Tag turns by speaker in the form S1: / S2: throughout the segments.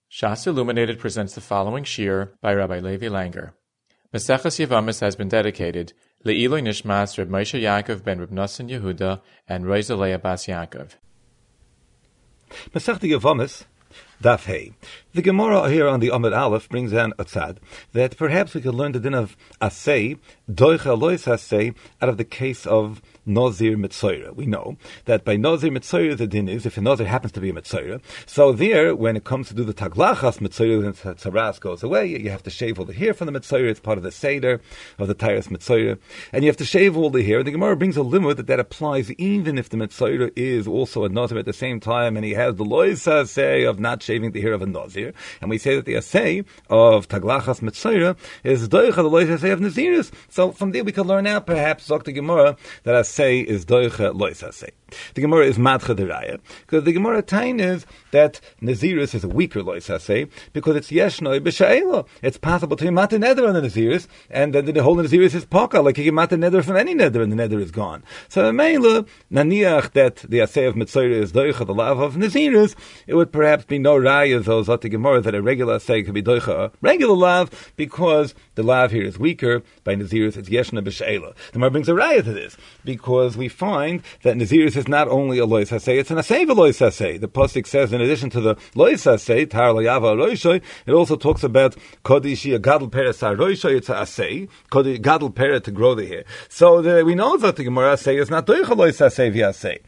S1: Shas Illuminated presents the following shir by Rabbi Levi Langer. Maseches Yevamis has been dedicated Le'iloi Nishmas Reb Moshe Yaakov ben Reb Nosson Yehuda and Rosa Leah Bas Yaakov.
S2: Masechta Yevamis, Daf Hey. The Gemara here on the Amud Aleph brings down a tzad that perhaps we could learn the din of asay, doicha lois asay, out of the case of Nazir Mitzayra. We know that by Nazir Mitzayra the din is if a Nazir happens to be a Mitzayra. So there, when it comes to do the Taglachas Mitzayra, then Tzaras goes away. You have to shave all the hair from the Mitzayra. It's part of the Seder of the Tyrus Mitzayra. And you have to shave all the hair. And the Gemara brings a limit that applies even if the Mitzayra is also a Nazir at the same time and he has the lois asay of not shaving the hair of a Nazir. And we say that the asay of Taglachas Mitzayra is doicha the lois asay of Naziris. So from there we could learn out perhaps Dr. Gemara that asay is doicha lois asay. The Gemara is madcha deraya because the Gemara tain is that Naziris is a weaker lois asay because it's yeshnoi b'sha'ela. It's possible to mata neder on the Naziris and then the whole Naziris is poka like you can mata neder from any neder and the neder is gone. So Meila naniach that the asay of Mitzayra is doicha the lav of Naziris, it would perhaps be no raya those the Gemara that a regular asay could be doicha a regular lav because the lav here is weaker. By Naziris it's yeshna b'sha'ela. The Gemara brings a raya to this because we find that Naziris is not only a lois asay, it's an asay v'lois asay. The pasuk says in addition to the lois asay tar layava roishoy, it also talks about kodishi a gadol peres roishoy. It's a asay gadol peret to grow the hair. So we know that the Gemara asay is not doicha lois asay v'asay.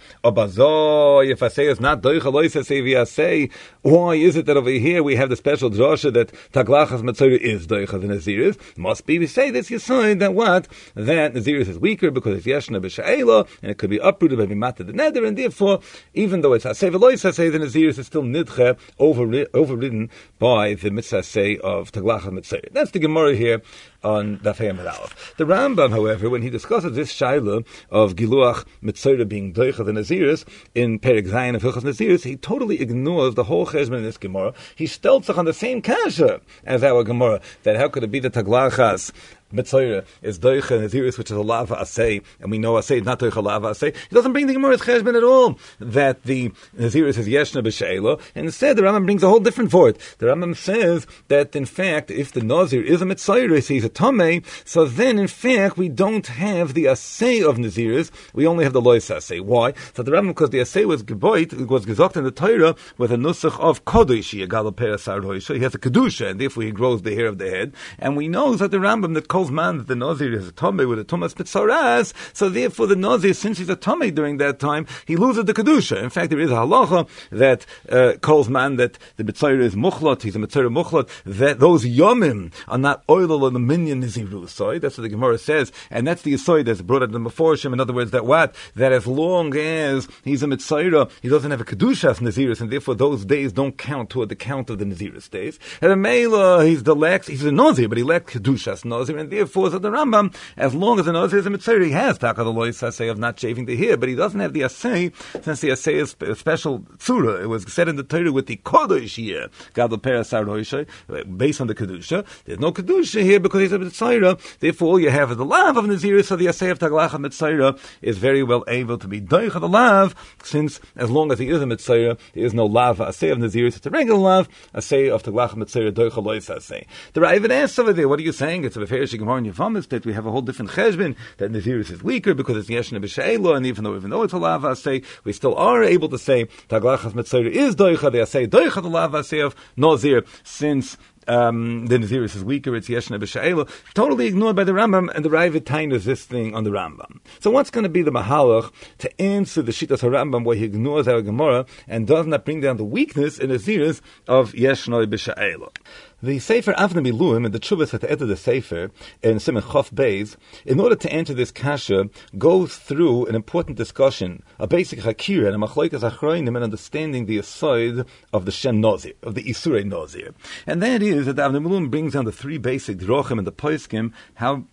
S2: Obazo if asay is not doicha lois asay v'asay, why is it that over here we have the special drasha that Taglachas Mitzayra is doicha the Naziris? Must be we say this Yisoid that what? That Naziris is weaker because it's Yeshna b'Sha'ela and it could be uprooted by Vimata the Neder, and therefore, even though it's Asay V'Lois Asay, the Naziris is still Nidche overridden by the Mitzvah Asay of Taglachas Mitzayra. That's the Gemara here on Daf Hey Amud Aleph. The Rambam, however, when he discusses this shaila of Giluach Mitzayra being doicha the Naziris in Perek Zayin of Hilchos Naziris, he totally ignores the whole cheshbon in this Gemara. He stelts on the same kasha as our Gemara, that how could it be the Taglachas Mitzayra is doicha Naziris, which is a lava asay, and we know asay is not doicha lava asay. He doesn't bring the Gemara's cheshbon at all that the Naziris is yeshna b'she'ela. Instead, the Rambam brings a whole different for it. The Rambam says that in fact, if the Nazir is a Mitzayra, he's a tamei, so then in fact we don't have the asay of Naziris. We only have the lois asay. Why? So the Rambam, because the asay was geboit, it was gezokt in the Torah with a nusach of kodeshi, a gadol peres roisha. He has a kedusha, and therefore he grows the hair of the head. And we know that the Rambam that calls man that the Nazir is a Tomei with a Tumas Pitzaras, so therefore the Nazir, since he's a Tomei during that time, he loses the Kedusha. In fact, there is a halacha that calls man that the Mitzayra is Muchlot, he's a Mitzayra Muchlot, that those Yomim are not oilal on the Minyan Niziru Soy. That's what the Gemara says, and that's the Soy that's brought out in the Meforshim. In other words, that what? That as long as he's a Mitzayra, he doesn't have a Kedusha as Nazirus, and therefore those days don't count toward the count of the Nazirus days. And a Mela, he's a Nazir, but he lacks Kedusha as Nazir, and therefore, so the Rambam, as long as the Nazir is a Mitzayra, he has taka the lois asay of not shaving the hair, but he doesn't have the asay, since the asay is a special tzura. It was said in the Torah with the kodesh here, gadol peres roisha, based on the kedusha. There's no kedusha here because he's a Mitzayra. Therefore, all you have is the lav of Nazir, so the asay of Taglachas Mitzayra is very well able to be doicha the lav, since as long as he is a Mitzayra, there is no lav asay of Nazir. It's a regular lav asay of Taglachas Mitzayra doicha lois asay. The Ravid asks over there, what are you saying? It's a Beferish Gemara in Yevamis that we have a whole different cheshbon, that Naziris is weaker because it's Yeshna b'She'ela, and even though it's a lava asay, we still are able to say Taglachas Mitzayra is doicha, the asay doicha the lava asay of Nazir, since the Naziris is weaker, it's Yeshna b'She'ela. Totally ignored by the Rambam, and the Ravid tainas this thing on the Rambam. So what's going to be the mahalach to answer the Shittas HaRambam where he ignores our Gemara and does not bring down the weakness in Naziris of Yeshna b'She'ela? The Sefer Avnei Miluim and the Tshuvas at the end of the Sefer in Simon Chof Beis, in order to answer this kasha, goes through an important discussion, a basic hakira and a machloikas achroinim, and understanding the aside of the Shem Nazir, of the Isurei Nazir. And that is that the Avnei Miluim brings down the three basic drochim and the poiskim, how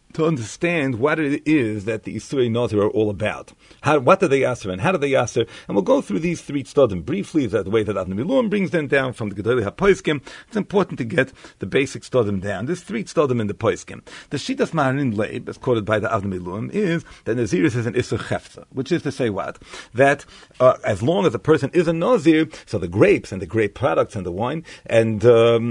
S2: to understand what it is that the Isurei Nazir are all about. What do they answer and how do they answer? And we'll go through these three tzaddim briefly, that the way that Avnei Miluim brings them down from the Gedolei HaPoskim. It's important to get the basic tzaddim down. There's three tzaddim in the Poskim. The Shitas Maharin Leib, as quoted by the Avnei Miluim, is that Nazirus is an Isur Chefza, which is to say what? That as long as a person is a Nazir, so the grapes and the grape products and the wine and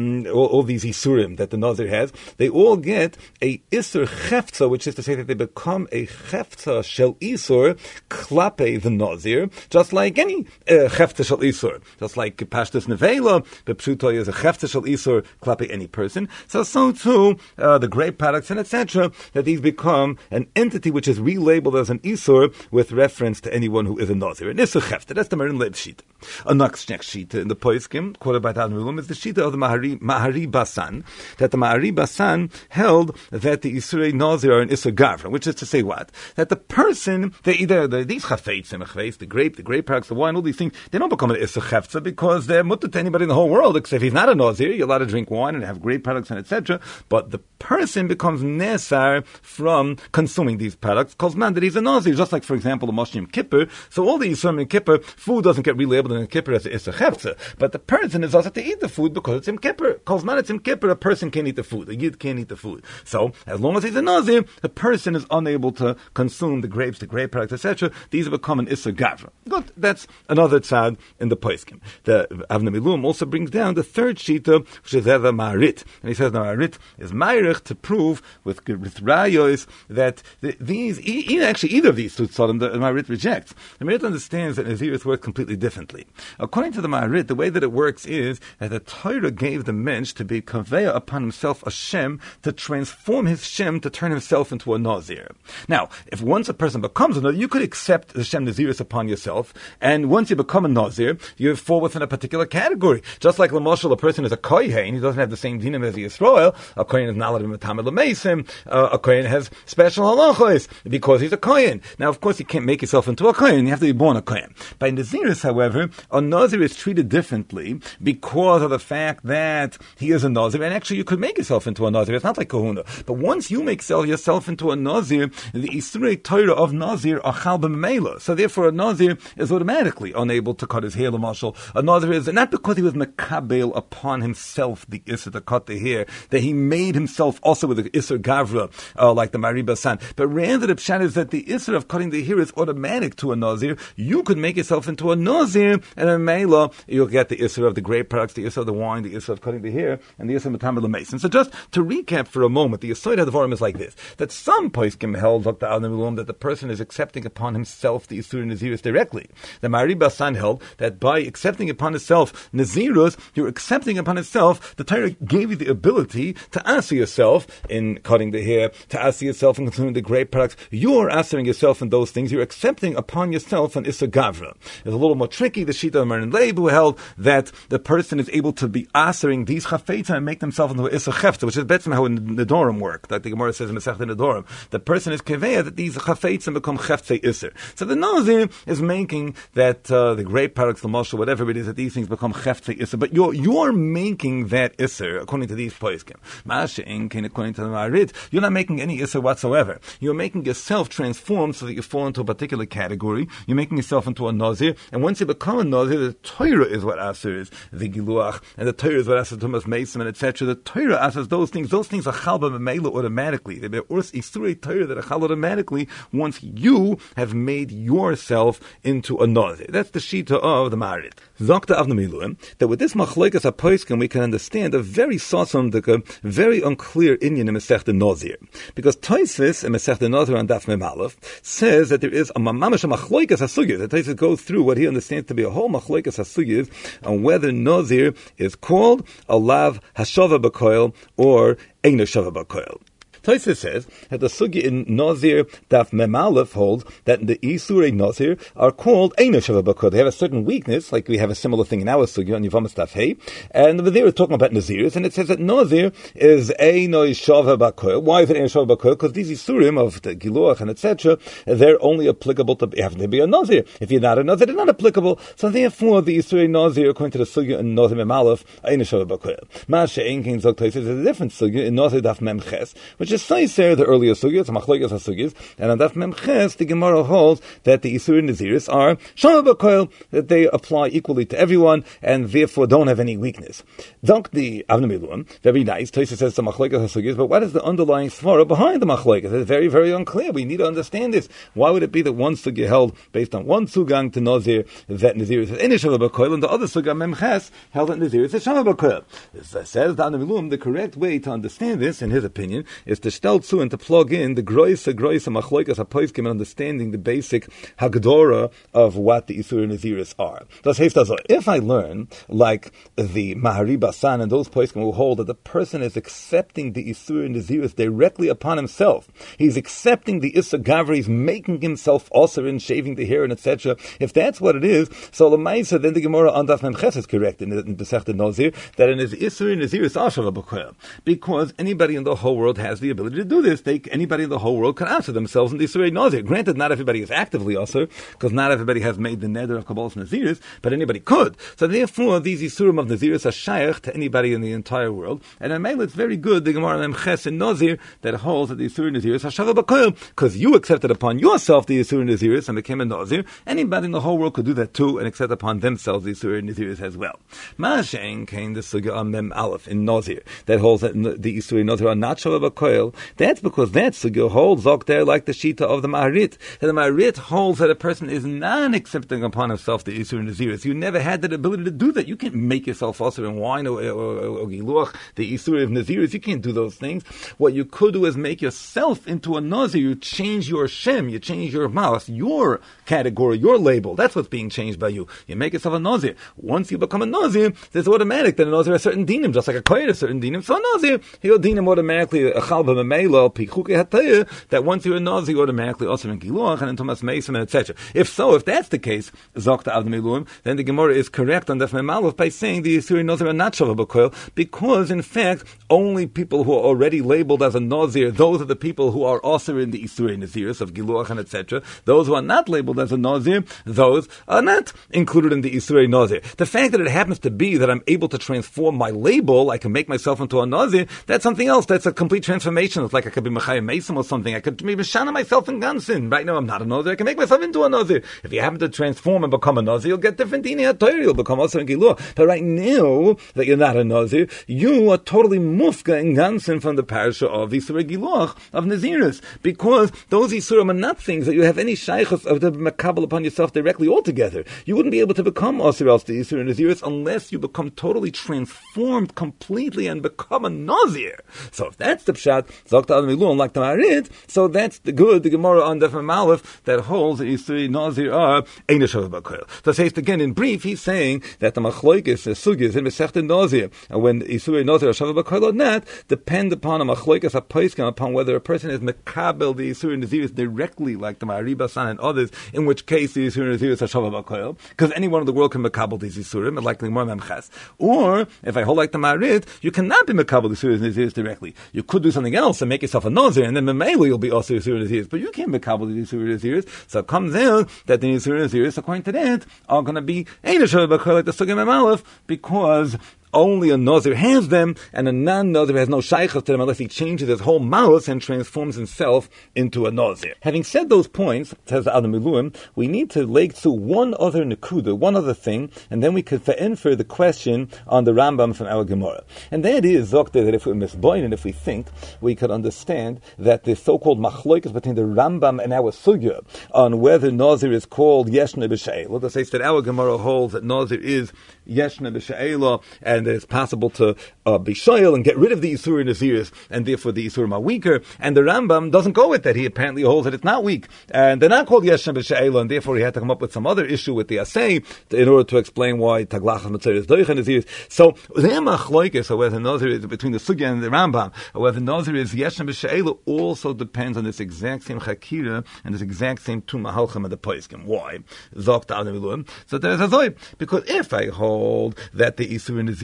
S2: all these Isurim that the Nazir has, they all get a Isur Chefza, which is to say that they become a Chefza Shel Isur Klape the Nazir, just like any Chefza Shel Isur. Just like Pashtus Nevela, Bepshuto is a Chefza Shel Isur Klape any person. So too, the grape products and etc., that these become an entity which is relabeled as an Isur with reference to anyone who is a Nazir. An Isur Chefza, that's the Marin Leib Shita. A next Shita in the Poskim, quoted by Avnei Miluim, is the Shita of the Mahari Basan, that the Mahari Basan held that the Isurei Nazir are an Isur Gavra, which is to say what? That the person, these chafeitz, the grape products, the wine, all these things, they don't become an Isur Chefza because they're mutter to anybody in the whole world, except if he's not a Nazir, you're allowed to drink wine and have grape products and etc. But the person becomes nesar from consuming these products, because man, that he's a Nazir, just like, for example, the Moshe Kippur. So all the Yisurim in Kippur, food doesn't get relabeled in Kippur as an Isur Chefza, but the person is also to eat the food because it's in Kippur. Because man, it's in Kippur, a person can't eat the food, a Yid can't eat the food. So, as long as he's a Nazir, the person is unable to consume the grapes, the grape products, etc. These have become an Isur Gavra. Good, that's another tzad in the Poskim. The Avnei Miluim also brings down the third Shita, which is the Maharit. And he says the Maharit is Meirich to prove with Rayos that either of these two tzadim the Maharit rejects. The Maharit understands that Nazirus works completely differently. According to the Maharit, the way that it works is that the Torah gave the mensch to be kaveya upon himself a Shem, to transform his Shem, to turn himself into a Nazir. Now, if once a person becomes a Nazir, you could accept the Shem Nazirus upon yourself, and once you become a Nazir, you fall within a particular category. Just like Lamashal, a person is a Kohen, he doesn't have the same dinim as the Yisrael. A Kohen is not allowed to be Matamid L'Meisim. A Kohen has special halachos because he's a Kohen. Now, of course, you can't make yourself into a Kohen. You have to be born a Kohen. By Nazirus, however, a Nazir is treated differently because of the fact that he is a Nazir, and actually you could make yourself into a Nazir. It's not like Kahuna. But once you make yourself into a Nazir, the Isurei Torah of Nazir are Chal B'Mela. So therefore a Nazir is automatically unable to cut his hair, L'mashal. A Nazir is, not because he was Mekabel upon himself the Isur to cut the hair, that he made himself also with the Isur Gavra, like the Mahari Basan. But rather the Pshat is that the Isur of cutting the hair is automatic to a Nazir. You could make yourself into a Nazir, and in Mela, you'll get the Isur of the grape products, the Isur of the wine, the Isur of cutting the hair, and the Isur of Matamid L'Meisim. So just to recap for a moment, the Yesod HaDvarim is like this, that some Poskim held, Dr. Avnei Miluim, that the person is accepting upon himself the Isur Nazirus directly. The Mahari Basan held that by accepting upon himself Nazirus, you're accepting upon itself, the Torah gave you the ability to answer yourself in cutting the hair, to answer yourself in consuming the grape products. You're answering yourself in those things. You're accepting upon yourself an Isur Gavra. It's a little more tricky. The Shita of Marin Leib, who held that the person is able to be answering these chafeitza and make themselves into an Isur Chefza, which is better how in the Nedorim work, like the Gemara says in Masechet Nedorim. The person is keveya that these chafeitza become Chefza Isur. So the Nazir is making that the grape products, the mashal, whatever it is, that these things become Chefza Isur. But you're making that Isur according to these poskim. Ma'ashe'en, according to the Maharit, you're not making any Isur whatsoever. You're making yourself transform so that you fall into a particular category. You're making yourself into a Nazir, and once you become a Nazir, the Torah is what Asur is, the Giluach, and the Torah is what Asur Tumas Mesim, and etc. The Torah asks those things are Chal B'Mela automatically. They're Isurei Torah that are Chal automatically once you have made yourself into a Nazir. That's the Shita of the Maharit. Dr. Avnei Miluim, that with this Machlokes HaPoskim we can understand a very sasam, very unclear inyan in Masechet Nazir. Because Tosfos in Masechet Nazir on Daf Mem Aleph says that there is a mamash Machlokes HaSugiyos. That Tosfos goes through what he understands to be a whole Machlokes HaSugiyos on whether Nazir is called a Lav Hashava B'Koil or Ein Hashava B'Koil. Tosfos says that the sugi in Nazir Daf Mem Aleph holds that the Isurei Nazir are called Eino Shava B'Koil. They have a certain weakness, like we have a similar thing in our sugi on Yevamos Daf Hey, and they are talking about Nazirs, and it says that Nazir is Eino Shava B'Koil. Why is it Eino Shava B'Koil? Because these Isurim of the Giluach and etc., they're only applicable to having to be a Nazir. If you're not a Nazir, they're not applicable. So therefore, the Isurei Nazir, according to the sugi in Nazir Mem Aleph, Eino Shava B'Koil. Ma'aseh Ein Kein Zog Tosfos is a different sugi in Nazir Daf Mem Ches, which is D'Seiser, the earlier sugyas, Machlokas HaSugyas, and on Daf Memches, the Gemara holds that the Isur Naziris are Shama B'Koil, that they apply equally to everyone, and therefore don't have any weakness. Dunk the Avnei Miluim, very nice, Tosa says the Machlokas HaSugyas, but what is the underlying svara behind the Machlokas? It's very, very unclear. We need to understand this. Why would it be that one sugya held based on one sugang to Nazir, that Naziris is Inish Shama B'Koil, and the other suga Memches held that Naziris is Shama B'Koil? Says the Avnei Miluim, the correct way to understand this, in his opinion, is to stel zu and to plug in the groise machloikas hapoiskim and understanding the basic hagdora of what the Isur Naziris are. Das heißt also, if I learn, like the Mahari Basan and those poiskim who hold that the person is accepting the Isur Naziris directly upon himself, he's accepting the Issa Gavri, he's making himself osir in shaving the hair and etc. If that's what it is, so Lamaisa, then the Gemara on Daf Memches is correct in Besechta Nazir, that in his Isur Naziris Ashava B'Koil, because anybody in the whole world has the ability to do this. Anybody in the whole world can answer themselves in the Isurei Nazir. Granted, not everybody is actively Asur, because not everybody has made the neder of Kabbalas Naziris, but anybody could. So therefore, these Isurim of Naziris are shaykh to anybody in the entire world. And in Mele, it's very good, the Gemara Memches in Nazir, that holds that the Isurei Naziris are Shava B'Koil, because you accepted upon yourself the Isurei Naziris and became a Nazir. Anybody in the whole world could do that too, and accept upon themselves the Isurei Naziris as well. Ma'ashen came the Sugya Mem Aleph in Nazir, that holds that the Isurei Nazir are not Shava B'Koil. That's because that sugya holds there like the shita of the Maharit. That the Maharit holds that a person is not accepting upon himself the Isur Naziris. You never had that ability to do that. You can't make yourself also in wine or giluach, the Isur of Naziris. You can't do those things. What you could do is make yourself into a Nazir. You change your Shem, you change your Malas, your category, your label. That's what's being changed by you. You make yourself a Nazir. Once you become a Nazir, there's automatic that a Nazir has certain dinim, just like a Kohen has certain dinim. So a Nazir, he'll dinim automatically a Chalba Memelo, that once you're a Nazir, you automatically also in Giluach and in Thomas Mason, etc. If that's the case, Zokta Avnei Miluim, then the Gemara is correct on Daf Mem Aleph by saying the Isuri Nazir are not Shava B'Koil, because in fact, only people who are already labeled as a Nazir, those are the people who are also in the Isuri Naziris of Giluach and etc. Those who are not labeled as a Nazir, those are not included in the Isuri Nazir. The fact that it happens to be that I'm able to transform my label, I can make myself into a Nazir, that's something else. That's a complete transformation. It's like I could be Mechayim Mesim or something. I could maybe shana myself in Gansin. Right now I'm not a Nazir. I can make myself into a Nazir. If you happen to transform and become a Nazir, you'll get different dini HaTorah. You'll become also in Giluah. But right now that you're not a Nazir, you are totally mufka in Gansin from the parasha of Yisur Giluah of Naziris, because those Yisurim are not things that you have any shaychus of the makabel upon yourself directly altogether. You wouldn't be able to become Asir else the Yisur Naziris unless you become totally transformed completely and become a Nazir. So if that's the pshat, Zokta Avnei Miluim like the Maharit, so that's the good, the Gemara on Daf Mem Aleph that holds that Yisur Nazir are Ein Shava B'Koil. So says again in brief, he's saying that the Machloikis, the Sugyas in Masechta Nazir, and when Yisur Nazir are Shava B'Koil or not, depend upon a Machloikis, a Paiskim, upon whether a person is Mekabel the Yisur Naziris directly like the Mahari Basan and others, in which case the Yisur Naziris are Shava B'Koil, because anyone in the world can Mekabel these Yisurim, like the Gemara Memches. Or, if I hold like the Maharit, you cannot be Mekabel the Yisur Naziris directly. You could do something else and make yourself a Nazir, and then Memele you'll be also Yisur Naziris, but you can't Mekabel the Yisur Naziris. So it comes out that the Yisur Naziris, according to that, are going to be Ein Shava B'Koil like the Sugya Mem Aleph, because only a Nazir has them, and a non-Nazir has no shaykhs to them unless he changes his whole mouth and transforms himself into a Nazir. Having said those points, says the Avnei Miluim, we need to lay to one other nekuda, one other thing, and then we could infer the question on the Rambam from our Gemara. And that is, Zokta, that if we misboin and if we think, we could understand that the so-called machloikas between the Rambam and our Sugya on whether Nazir is called Yeshna B'She'ela. That says that our Gemara holds that Nazir is Yeshna B'She'ela, and that it's possible to be shoyel and get rid of the Yisur Naziris, and therefore the Yisurim are weaker. And the Rambam doesn't go with that. He apparently holds that it's not weak. And they're not called Yeshna B'She'ela, and therefore he had to come up with some other issue with the Asay in order to explain why Taglach HaMatzor is Doich Naziris. So, the Machloikis, or whether Nazir is between the Sugya and the Rambam, or whether Nazir is Yeshna B'She'ela, also depends on this exact same Chakira and this exact same Tumah Halchim of the Poiskim. Why? Zok Avnei Miluim. So there's a Zoy. Because if I hold that the Yisur Naziris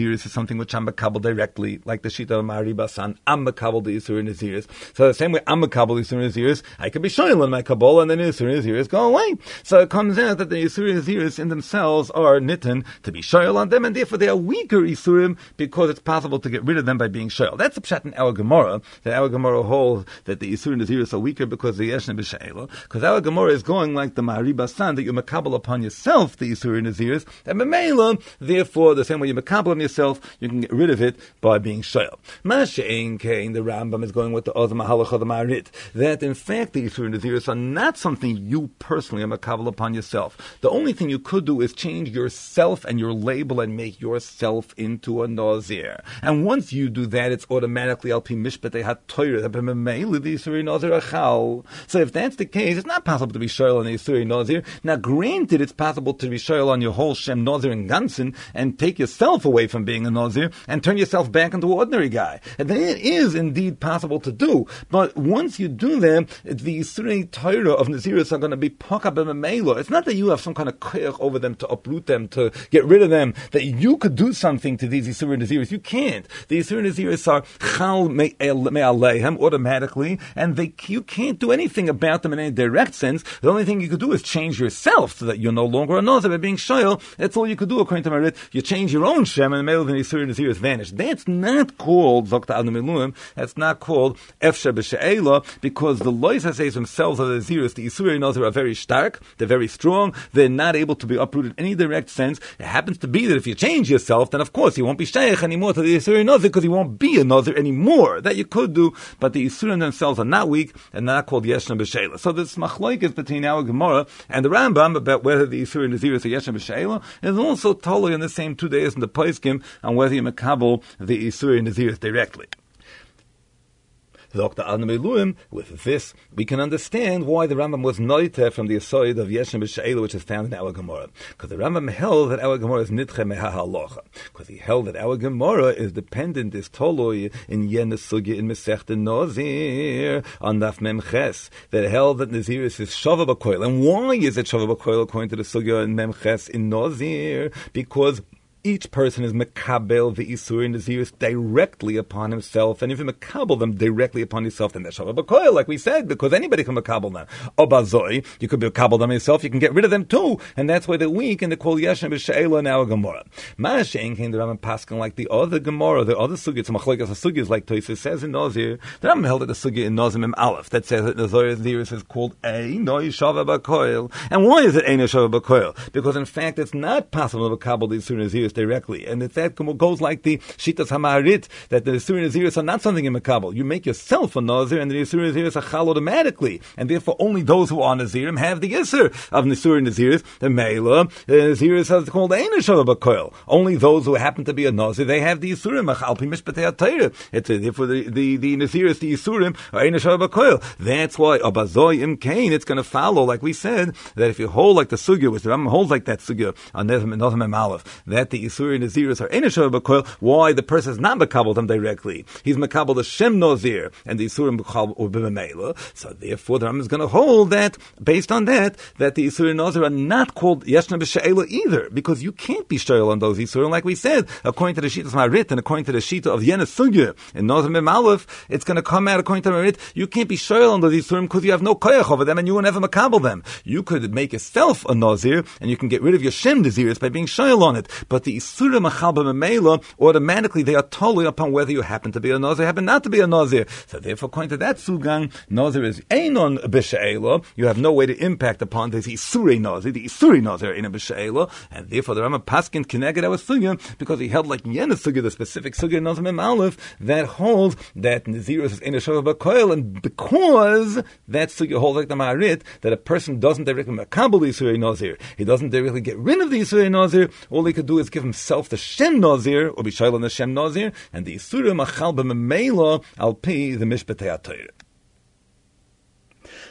S2: Naziris is something which I'm makabel directly, like the Shita of Mahari Basan, I'm makabel the Isurin Naziris. So the same way I'm makabel the Isurin Naziris, I can be shoyl on my kabbalah, and then the Isurin Naziris go away. So it comes out that the Isurin Naziris in themselves are nitten to be shoyl on them, and therefore they are weaker Isurim because it's possible to get rid of them by being shoyl. That's the pshat in our Gemara, that our Gemara holds that the Isurin Naziris are weaker because the Yeshna B'She'ela, because our Gemara is going like the Mahari Basan, that you makabel upon yourself the Isurin Naziris, and B'Meila, therefore, the same way you makabel on yourself, you can get rid of it by being shoyl. Masha'ein Kain, the Rambam is going with the other Mahalach of the Maharit, that in fact the Isurin Naziris are not something you personally are makabel upon yourself. The only thing you could do is change yourself and your label and make yourself into a Nazir. And once you do that, it's automatically Al Pi Mishpatei HaTorah, B'Meila the Isurin Nazir Achal. So if that's the case, it's not possible to be shoyl on the Isurin Nazir. Now granted, it's possible to be shoyl on your whole Shem Nazir and Gansen and take yourself away from being a Nazir and turn yourself back into an ordinary guy. And that is indeed possible to do. But once you do that, the Isurin Torah of Naziris are going to be Poka B'Meila. It's not that you have some kind of koyach over them to uproot them, to get rid of them, that you could do something to these Isurin Naziris. You can't. The Isurin Naziris are Chal Me'aleihem automatically, and you can't do anything about them in any direct sense. The only thing you could do is change yourself so that you're no longer a Nazir by being shoyl. That's all you could do according to Marit. You change your own Shem and the male of the Isurin Naziris vanish. That's not called Zokta Anu Miluim. That's not called Efsha B'She'ela, because the Lois HaSeis themselves are the Naziris. The Isurin Nazir are very stark. They're very strong. They're not able to be uprooted in any direct sense. It happens to be that if you change yourself, then of course you won't be Shaykh anymore to the Isurin Nazir, because you won't be a Nazir anymore. That you could do, but the Isurim themselves are not weak and not called Yeshna B'She'ela. So this machlokes between our Gemara and the Rambam about whether the Isurim Naziris are Yeshna B'She'ela is also totally on the same 2 days in the Poskim on whether you makabel the Isurim Naziris directly. With this, we can understand why the Rambam was noiter from the aside of Yeshna B'She'ela, which is found in our Gemara. Because the Rambam held that our Gemara is nitche meha halacha. Because he held that our Gemara is dependent, is toloi in Yen Sugya in Masechta Nazir on Daf Mem Ches, that held that Naziris is Shava B'Koil. And why is it Shava B'Koil according to the Sugya in Mem Ches in Nazir? Because each person is makabel the Isurin Naziris directly upon himself, and if you makabel them directly upon yourself, then they're Shava B'Koil, like we said, because anybody can makabel them. Obazoi, you could makabel them yourself, you can get rid of them too, and that's why they're weak, and they're called Yeshna B'She'ela in our Gemara. Ma'ashein came the Rambam Paskin like the other Gemara, the other Sugya, machlokes Sugyas, like Tosfos says in Nazir. The Rambam held that the Sugya in Nazir Mem Aleph, that says that Naziris is called Einoi Shava B'Koil. And why is it Einoi Shava B'Koil? Because in fact, it's not possible to makabel the Isurin Naziris directly. And if that goes like the Shitas HaMaharit, that the Isurin Naziris are not something in Makabel. You make yourself a Nazir, and the Isurin Naziris are Chal automatically. And therefore, only those who are Nazirim have the Isur of Isurin Naziris. The Meila, Naziris are called Eina Shava B'Koil. Only those who happen to be a Nazir, they have the Isurim, Al Pi Mishpatei HaTorah. Therefore, the Naziris, the Isurim, are Eina Shava B'Koil. That's why, Abazoi Im Kain, it's going to follow, like we said, that if you hold like the Sugya, which the Rambam holds like that Sugya, on Nazir Mem Aleph, that the Isurin Naziris are Eina Shava B'Koil, why the person is not makabel them directly. He's makabel the Shem Nazir, and the Isurim B'Chal or B'Meila. So therefore, the Rambam is going to hold that, based on that, that the Isurim Nazir are not called Yeshna B'She'ela either, because you can't be shoyl on those Isurim, like we said, according to the Shitas Marit and according to the Shita of Yenes Sugya in Nazir Mem Aleph, it's going to come out according to Marit. You can't be shoyl on those Isurim because you have no koyach over them, and you will never makabel them. You could make yourself a Nazir, and you can get rid of your Shem Naziris by being shoyl on it. But the Isurim Achal B'Meila, automatically they are totally upon whether you happen to be a Nazir, happen not to be a Nazir. So therefore, according to that Sugang, Nazir is Einon B'She'ela. You have no way to impact upon this Isurei Nazir. The Isurei Nazir Einon B'She'ela, and therefore the Rambam Paskin Keneged our Sugya, because he held like Yenes Sugya, the specific Sugya in Nazir Mem Aleph, that holds that Naziris is Einon Shava B'Koil, and because that Sugya holds like the Maharit, that a person doesn't directly makabel the Isurei Nazir, he doesn't directly get rid of the Isurei Nazir, all he could do is give himself the Shem Nazir, or be shoyl on the Shem Nazir, and the Isurim Achal B'Meila Al Pi the Mishpatei HaTorah.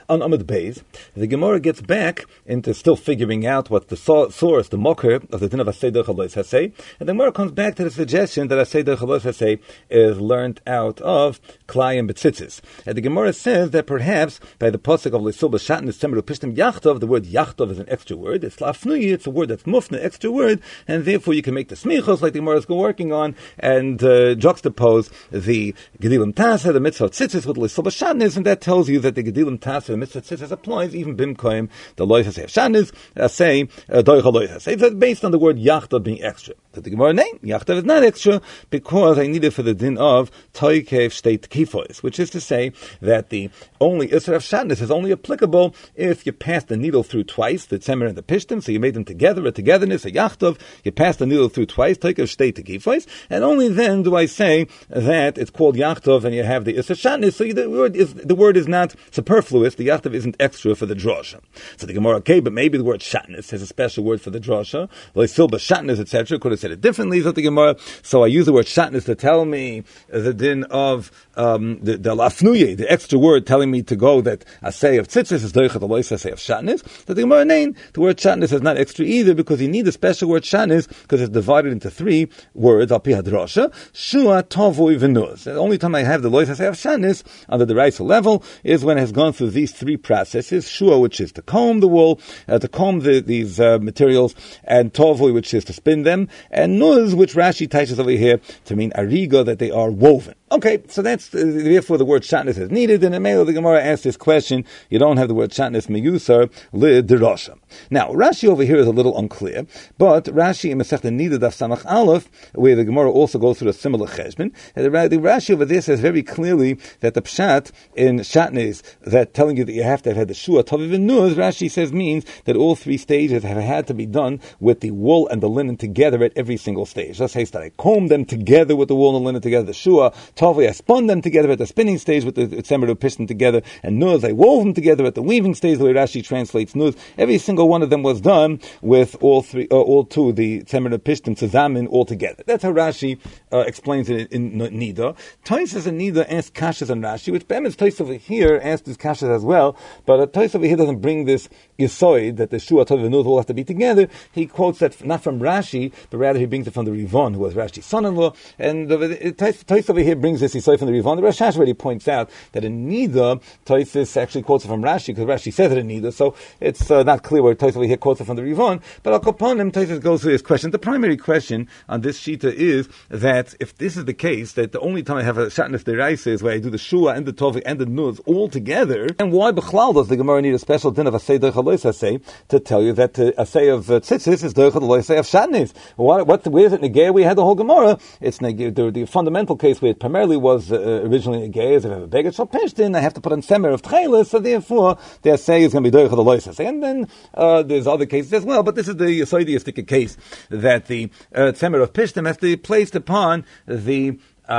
S2: On Amud Beis, the Gemara gets back into still figuring out what's the source, the mocker of the din of Asay Doicha Lois Hasei, and the Gemara comes back to the suggestion that Asay Doicha Lois Hasei is learnt out of Klayim B'tzitzis. And the Gemara says that perhaps by the pasuk of Leisul B'shatn is Tzemer Upishtim Yachtov, the word Yachtov is an extra word. It's Lafnuyi, it's a word that's mufna, extra word, and therefore you can make the smichos like the Gemara is working on and juxtapose the Gedilim Tasa, the mitzvah of tzitzis with Leisul B'shatn, and that tells you that the Gedilim Tasa, the mitzvah of tzitzis applies even bimkoim the Lois Hasei Shatnis say Doicha Lois Hasei. It's based on the word Yachtov being extra. But the Gemara name Yachtov is not extra because I need it for the din of Toikev Shteit Kifois, which is to say that the only Isra of Shatnis is only applicable if you pass the needle through twice, the Tzemer and the Pishtim, so you made them together, a togetherness, a Yachtov, you pass the needle through twice, Toikev Shteit Kifois, and only then do I say that it's called Yachtov and you have the Isra Shatnis, so the word is not superfluous, the Yachtov isn't extra for the drasha. So the Gemara, okay, but maybe the word Shatnis has a special word for the drasha, like Silba Shatnis, etc., could have said it differently, so the Gemara, so I use the word Shatnis to tell me the din of the lafnuye, the extra word telling me to go that Asay of Tzitzis is Doicha the Lois Asay of Shatnis. So the Gemara name, the word Shatnis is not extra either because you need a special word Shatnis because it's divided into three words, Al Pi Hadrasha, Shua, Tovui, Venuz. The only time I have the Lois Asay of Shatnis under the Raisa level is when it has gone through these three processes, Shua, which is to comb the wool, to comb these materials, and Tovui, which is to spin them, and Nuz, which Rashi teaches over here to mean Ariga, that they are woven. Okay, so that's therefore the word Shatnis is needed, and in Melo the Gemara asks this question, you don't have the word Shatnis meyusar li-derosha. Now, Rashi over here is a little unclear, but Rashi in Masechta Nida Daf Samach Aleph, where the Gemara also goes through a similar cheshbon, and the Rashi over there says very clearly that the pshat in Shatnis, that telling you that you have to have had the shua taviv and nuz, Rashi says means that all three stages have had to be done with the wool and the linen together at every single stage. Let's say that I comb them together with the wool and the linen together, the shua, tavi, I spun them together at the spinning stage with the tzemer piston together, and nuz, I wove them together at the weaving stage, the way Rashi translates nuz. Every single one of them was done with all two, the tzemer piston tzazamin all together. That's how Rashi explains it in Nida. Tosfos and Nida ask kashas on Rashi, which Be'emes Tosfos over here asks these kashas as well, but Tosfos over here doesn't bring this yisoid that the shua tavi and nuz all have to be together. He quotes that not from Rashi, but rather he brings it from the Rivon, who was Rashi's son-in-law, and Tosfos over here brings this yisoid from the Rivon. The Rashash already points out that in Nida, Tosfos actually quotes it from Rashi, because Rashi says it in Nida, so it's not clear where Tosfos over here quotes it from the Rivon, but Al Kaponim, Tosfos goes through his question. The primary question on this shita is that if this is the case, that the only time I have a Shatnis Deraisa is where I do the Shua and the Tovi and the Nuz all together, and why Bechlal does the Gemara need a special din of Asay Doicha Lois Asay to tell you that Asay of Tzitzis is Doicha Lois Asay of Shatnis? Where is it Negei? We had the whole Gemara. It's Negei. The fundamental case where it primarily was originally Negei is if I have a Beged Shal Pishtin, I have to put on Semer of Tchelis, so therefore the Asay is going to be Doicha Lois Asay. And then there's other cases as well, but this is the Yesodiistic case that the Semer of Pishtim has to be placed upon the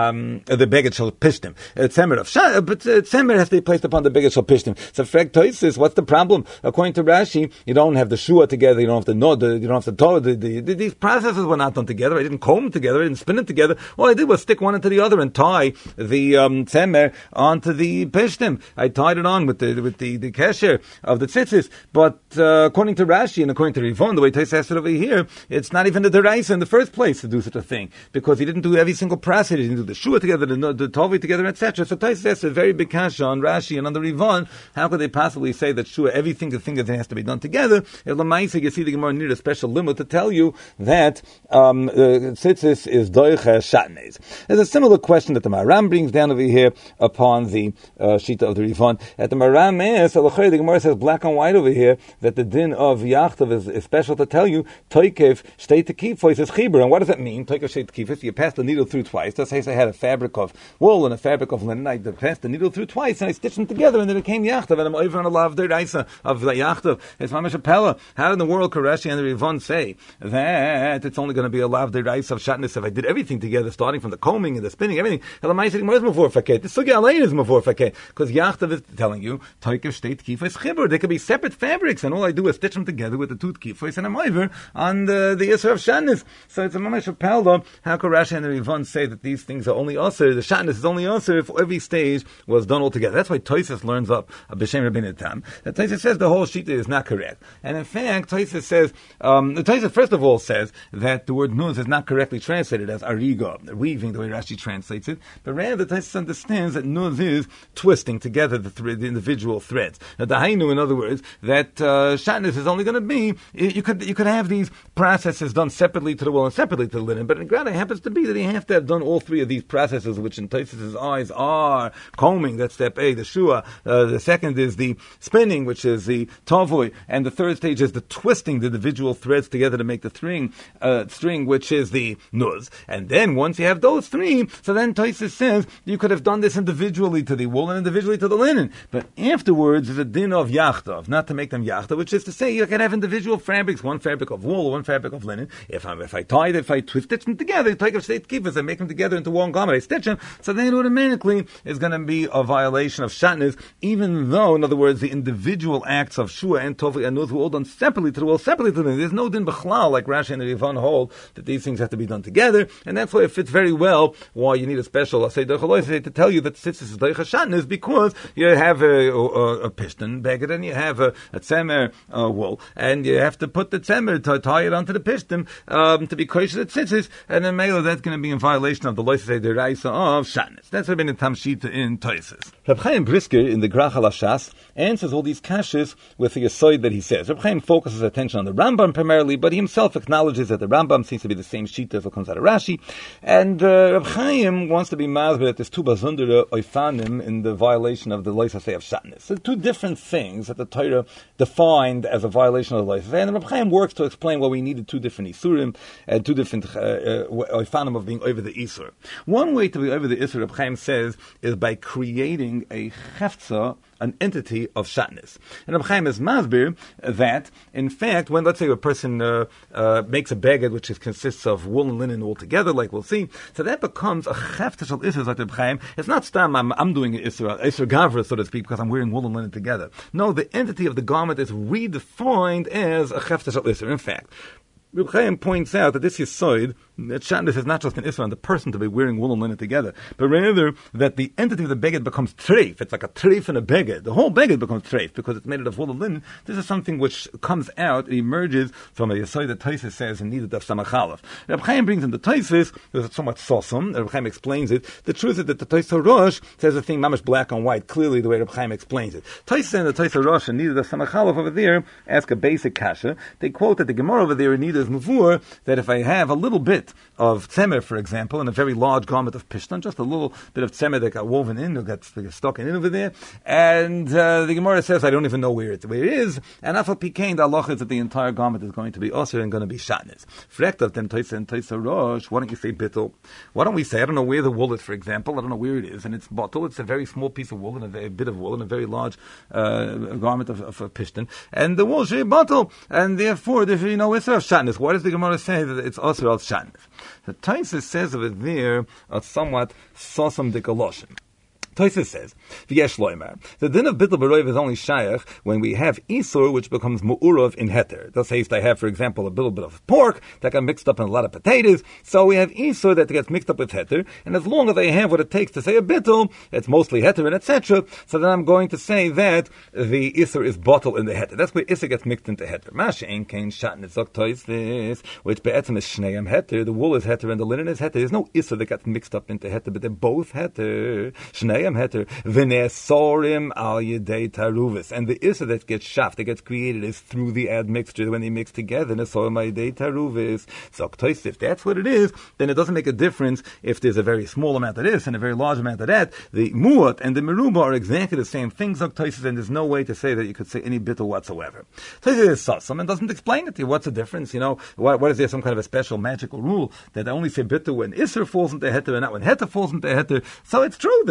S2: Beged Shal Pishtim. Tzemer of but Tzemer has to be placed upon the Beged Shal Pishtim. So Frag Tosfos, what's the problem? According to Rashi, you don't have the Shua together, you don't have the Nod, you don't have the Torah, these processes were not done together. I didn't comb them together, I didn't spin them together. All I did was stick one into the other and tie the Tzemer onto the Pishtim. I tied it on with the kesher of the tzitzis. But according to Rashi and according to Rivon, the way Tosfos has it over here, it's not even the Deraisa in the first place to do such a thing, because he didn't do every single process. He didn't do the Shua together, the Tovi together, etc. So Tosfos has a very big kasha on Rashi and on the Rivon. How could they possibly say that Shua, everything the thing that has to be done together? If Lamaisa, you see the Gemara need a special limit to tell you that Tzitzis is Doicha Shatnes. There's a similar question that the Maram brings down over here upon the Shita of the Rivon. At the Maram asks, the Gemara says black and white over here that the din of Yachtov is special to tell you Toikev Shtei Tekifos is Chibur. And what does that mean? Toikev Shtei Tekifos, you pass the needle through twice. That's how I had a fabric of wool and a fabric of linen. I passed the needle through twice and I stitched them together and then it became Yachtov, and I'm over on a lav deraisa of the Yachtov. It's mamash pella. How in the world could Rashi and the Rivon say that it's only going to be a lav deraisa of Shatnis if I did everything together, starting from the combing and the spinning, everything? The sugya alain is mavor faket, because Yachtov is telling you Toikev Shtei Tekifos Chibur. They could be separate fabrics, and all I do is stitch them together with the two Tekifos, and I'm over on the Yisra of Shatnis. So it's a mamash pella. How could Rashi and the Rivon say that these things things are only usher, the shatnez is only usher if every stage was done all together. That's why Tosfos learns up B'Shem Rabbeinu Tam. That Tosfos says the whole shita is not correct. And in fact, Tosfos says, Tosfos first of all says that the word nuz is not correctly translated as ariga, weaving, the way Rashi translates it, but rather Tosfos understands that nuz is twisting together the individual threads. Now, the hainu, in other words, that shatnez is only going to be, you could have these processes done separately to the wool and separately to the linen, but in ground it happens to be that you have to have done all three of these processes, which in Tosfos' eyes are combing, that's step A, the shua, the second is the spinning, which is the tavoi, and the third stage is the twisting the individual threads together to make the string, which is the nuz. And then once you have those three, so then Tosfos says you could have done this individually to the wool and individually to the linen, but afterwards is a din of yachtov, not to make them yachta, which is to say you can have individual fabrics, one fabric of wool, one fabric of linen. If I stitch them together, take a state keepers and make them together into one garment, I stitch them, so then automatically is going to be a violation of shatnez, even though, in other words, the individual acts of shua and tovi and nuz were all done separately to the wool, separately to the linen. There's no din b'chlal, like Rashi and the Rivan hold, that these things have to be done together, and that's why it fits very well why you need a special to tell you that this is doicha shatnez, because you have a piston beged and you have a tzemer wool, and you have to put the tzemer to tie it onto the piston to be kosher at tzitzis, and then maybe that's going to be in violation of the loisei deraisa of shatnez. That's what been in Tamshita in Tosfos. Reb Chaim Brisker in the Grach HaLashas answers all these kashas with the aside that he says. Reb Chaim focuses attention on the Rambam primarily, but he himself acknowledges that the Rambam seems to be the same shita if it comes out of Rashi, and Reb Chaim wants to be mazber that there's two bazundere oifanim in the violation of the loisei of shatnez. So two different things that the Torah defined as a violation of the loisei, and Reb Chaim works to explain why we needed two different isurim and two different oifanim of being over the isur. One way to be over the isur, Reb Chaim says, is by creating a hefza, an entity of shatnez. And Reb Chaim is masbir that, in fact, when, let's say, a person makes a beged which consists of wool and linen all together, like we'll see, so that becomes a hefta shel isur, like Reb Chaim. It's not stam, I'm doing an isur gavra, so to speak, because I'm wearing wool and linen together. No, the entity of the garment is redefined as a hefta shel isur. In fact, Reb Chaim points out that this yisoid, that shatnez is not just an issur on the person to be wearing wool and linen together, but rather that the entity of the beged becomes treif. It's like a treif and a beged. The whole beged becomes treif because it's made out of wool and linen. This is something which comes out, it emerges from a yisoid that Tosfos says in needed of samachalaf. Reb Chaim brings in the Tosfos, it's somewhat sosom. Reb Chaim explains it. The truth is that the Tosfos Rosh says a thing mamash black on white, clearly the way Reb Chaim explains it. Tosfos and the Tosfos Rosh and needed of samachalaf over there ask a basic kasha. They quote that the Gemara over there in needed mavur, that if I have a little bit of tzemer, for example, in a very large garment of pishtan, just a little bit of tzemer that got woven in, or got stuck in over there, and the Gemara says I don't even know where it is, and afal pikein, the halacha is that the entire garment is going to be osir and going to be shatnez. Frekt of them Tosfos and Tosfos Rosh, why don't you say bittul? Why don't we say, I don't know where the wool is, for example, I don't know where it is, and it's bottle, it's a very small piece of wool and a bit of wool and a very large garment of pishtan, and the wool should be bottle, and therefore, it's shatnez. Why does the Gemara say that it's osir al shatnez? The Tosfos says over there a somewhat sosam dikoloshin. Tosfos says, V'yesh loimer, the din of bittul b'roiv is only shayach when we have isur, which becomes mu'urav in heter. Thus, I have, for example, a little bit of pork that got mixed up in a lot of potatoes, so we have isur that gets mixed up with heter, and as long as I have what it takes to say a bittul, it's mostly heter and etc., so then I'm going to say that the isur is bottle in the heter. That's where isur gets mixed into heter. Masha ein kein shatnez zok Tosfos, which be'etzem is shneim heter, the wool is heter and the linen is heter. There's no isur that gets mixed up into heter, but they're both heter. Shneim heter v'nesorim al yedei taruvis, and the issa that gets shaft, that gets created, is through the admixture when they mix together. Nesorim al yedei taruvis. So if that's what it is, then it doesn't make a difference if there's a very small amount of this and a very large amount of that. The muat and the meruba are exactly the same thing, Zok, and there's no way to say that you could say any bittul whatsoever. Tosfos is sasam and doesn't explain it to you. What's the difference? What is there some kind of a special magical rule that I only say bittul when isser falls into heter and not when heter falls into heter? So it's true that shawul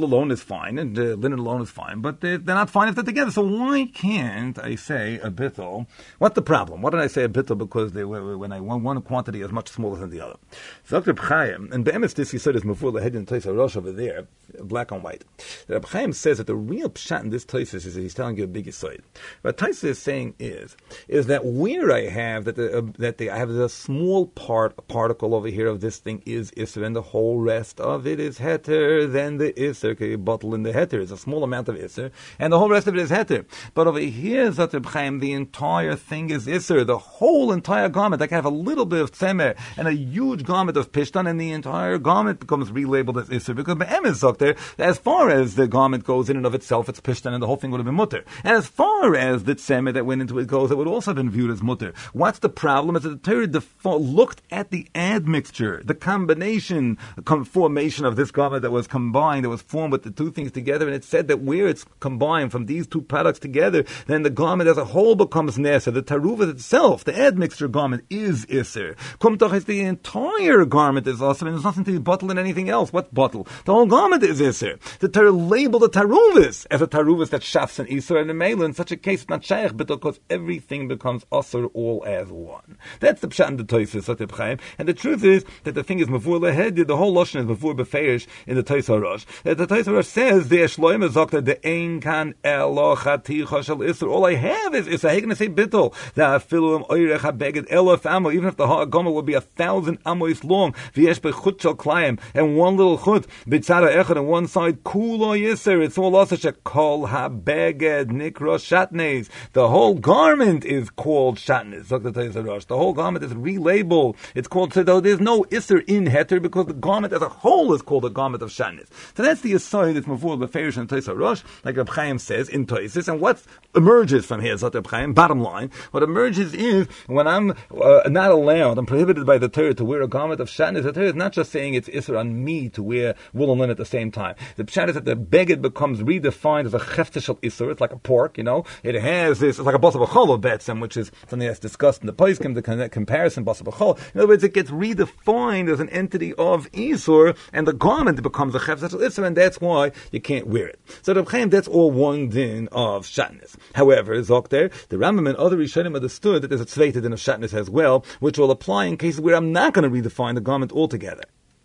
S2: alone is fine, and linen alone is fine, but they're not fine if they're together. So why can't I say a bittul? What's the problem? Why don't I say a bittul? Because when I want one quantity is much smaller than the other. So Dr. Chaim, and Be'emes this he said is Mavur Lahed in Toisa Rosh over there, black on white. Reb Chaim says that the real pshat in this Toisa is that he's telling you a big yisoid. What Toisa is saying is that where I have I have a small particle over here of this thing is Isser, and the whole rest of it is Heter, then the Isser, okay, bottle in the Heter is a small amount of Isser, and the whole rest of it is Heter. But over here, Zater B'chaim, the entire thing is Isser, the whole entire garment. I can have a little bit of Tzemer and a huge garment of Pishtan, and the entire garment becomes relabeled as Isser, because Be'emes Zakter, as far as the garment goes in and of itself, it's Pishtan, and the whole thing would have been Mutter. And as far as the Tzemer that went into it goes, it would also have been viewed as Mutter. What's the problem? Is that the Torah looked at the admixture, the combination, formation of this garment that was combined, that was formed with the two things together, and it said that where it's combined from these two products together, then the garment as a whole becomes Neser. The Taruva itself, the admixture garment, is Isser. Kumtach is the entire garment is awesome, and there's nothing to be bottled in anything else. What's bottle? The whole garment is Isser. The Torah labeled the Taruvis as a Taruvis that shafs and Isser, and a Mela. In such a case, it's not Shaykh, but because everything becomes Asr all as one. That's the Pshat in the Toysis, Satip Chaim. And the truth is that the thing is Mavur Lehed, the whole Lashon is Mavur Befeish in the Toysa Rosh. That the Toysa Rosh says, the Shloim Zokta, the Ein Kan Elo Chaticha Shel Isser. All I have is Isser. How can I say Bittul? The Afiluim Oirech HaBeged Elef Amo, even if the Ha'agama would be 1,000 Amos long, V'yesh Bechut Shel Klayim, and one little Chut, B'tzara Echad, on one side, Kulo Yisser. It's all also Shekol HaBeged Nikro Shatnes. The whole garment is called Shatnes. Zokta Toysa Rosh. The whole garment is relabeled. It's called, so there's no Isser in Heter, because the garment as a whole is called a garment of Shatnes. So that's the aside that's Mavur Beferish and Toysa Rosh, like Reb Chaim says in Toysis. And what emerges from here, Zot Reb Chaim, bottom line, what emerges is when I'm not allowed, I'm prohibited by the Torah to wear a garment of Shatnes. The Torah is not just saying it's Isser on me to wear wool and linen at the same time. The Pshat is that the beged becomes redefined as a Chefte Shel Isser. It's like a pork, It has this, it's like a Basa B'chol Betzem, which is something that's discussed in the Poskim, the comparison Basa B'chol. In other words, it gets redefined as an entity of Isur, and the garment becomes a Chefte Shel Isser, and that's why you can't wear it. So the Chaim, that's all one din of Shatnes. However, Zokter, the Rambam and other Rishonim understood that there's a tzveita din of Shatnes as well, which will apply in cases where I'm not going to redefine the garment altogether.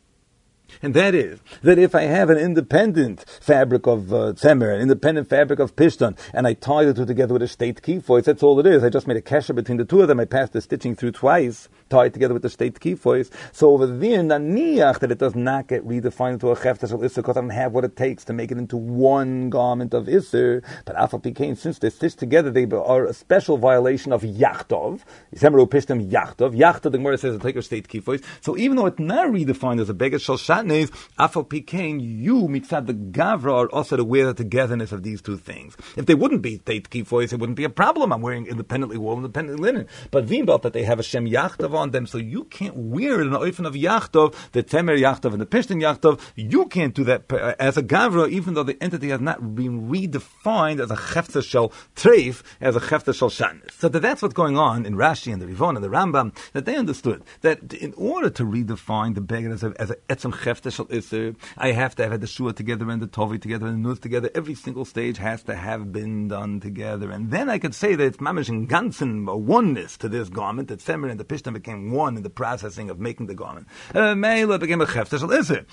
S2: And that is, that if I have an independent fabric of Tzemer, an independent fabric of Pishtan, and I tie the two together with a state kifois, that's all it is. I just made a kasher between the two of them. I passed the stitching through twice, tied together with the state kifois. So over there, naniach, that it does not get redefined into a chefta shel Isser, because I don't have what it takes to make it into one garment of Isser. But Afal Pikein, since they're stitched together, they are a special violation of Yachtov. Tzemer Pishtan Yachtov. Yachtov, the Gemara says, take your state kifois. So even though it's not redefined as a beged shel Shatnes, Afal Pikein, you, mitzad the Gavra, are also aware of the togetherness of these two things. If they wouldn't be state kifois, it wouldn't be a problem. I'm wearing independently wool, independently linen. But Vimbalt, that they have a Shem Yachtov on them, so you can't wear it in the oifen of Yachtov, the Temer Yachtov and the Pishtan Yachtov. You can't do that as a Gavra, even though the entity has not been redefined as a Chefta Shel Treif, as a Chefta Shel Shatnes. So that's what's going on in Rashi and the Rivon and the Rambam, that they understood that in order to redefine the Beged as a Etzem Chefta Shel Isser, I have to have had the Shua together and the Tovi together and the Nuz together. Every single stage has to have been done together. And then I could say that it's Mamish and Ganzen, a oneness to this garment, that Tzemer and the Pishtan became one in the processing of making the garment. Meila became a Chefta Shel Isser.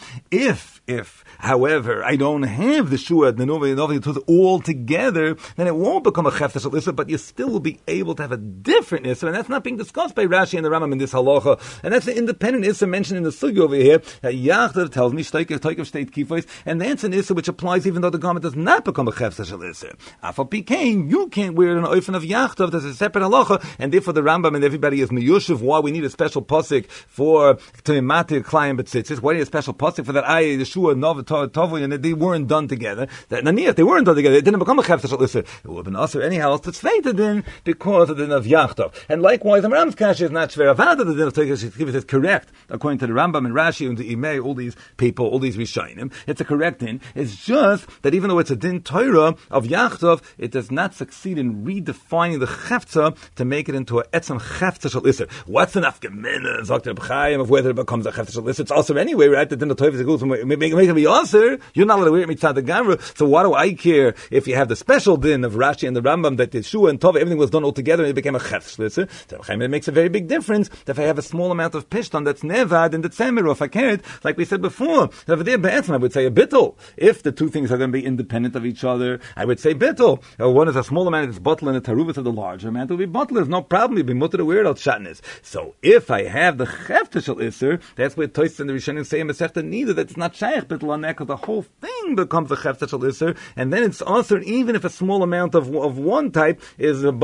S2: If, however, I don't have the Shua and the Novi and the Tuz all together, then it won't become a Chefta Shel Isser, but you still will be able to have a different Isser, and that's not being discussed by Rashi and the Rambam in this halacha. And that's the independent Isser mentioned in the Sugi over here, that Yachtov tells me, Toik of state kifois, and that's an Isser which applies even though the garment does not become a Chefta Shel Isser. Afal Pikein, you can't wear it in an oifen of Yachtov, there's a separate halacha, and therefore the Rambam and everybody is miyushiv, why we need a special pasuk for Tumimati, Klayim, Betzitzis, why do you need a special pasuk for that Yeshua, Nov, Tovu, and they weren't done together. That if they weren't done together, it didn't become a Chefta Shel Isser. It would have been Asr anyhow, else it's fated in because of the din of Yachtov. And likewise, the Rambam's kasha is not Shver Avada, the din of Toik is correct, according to the Rambam and Rashi and the Imei, all these people, all these Rishayim. It's a correct din. It's just that even though it's a din Torah of Yachtov, it does not succeed in redefining the Chefta to make it into a Etzem Chefta Shel Isser. What's what's the nafkamina? Dr. B'chaim of whether it becomes a chefesh alyssa. It's also anyway, right? That then the toiv is a good make it be also. You're not allowed to wear it mitzad the gamra. So why do I care if you have the special din of Rashi and the Rambam that Yeshua and Tov, everything was done all together and it became a chefesh alyssa? It makes a very big difference that if I have a small amount of pishton that's nevad in the tzemer or if I carry, like we said before, over there I would say a bittul. If the two things are going to be independent of each other, I would say bittul. One is a small amount, it's bottle, and the taruvas of the larger amount will be bottle. There's no problem. You'll be mutter to wear it out shatnez. So if I have the chefesh alyssa, that's where Toys and the Rishonim say in Masechta neither that it's not shaykh bittul on that because the whole thing becomes a chefesh alyssa, and then it's also even if a small amount of one type is a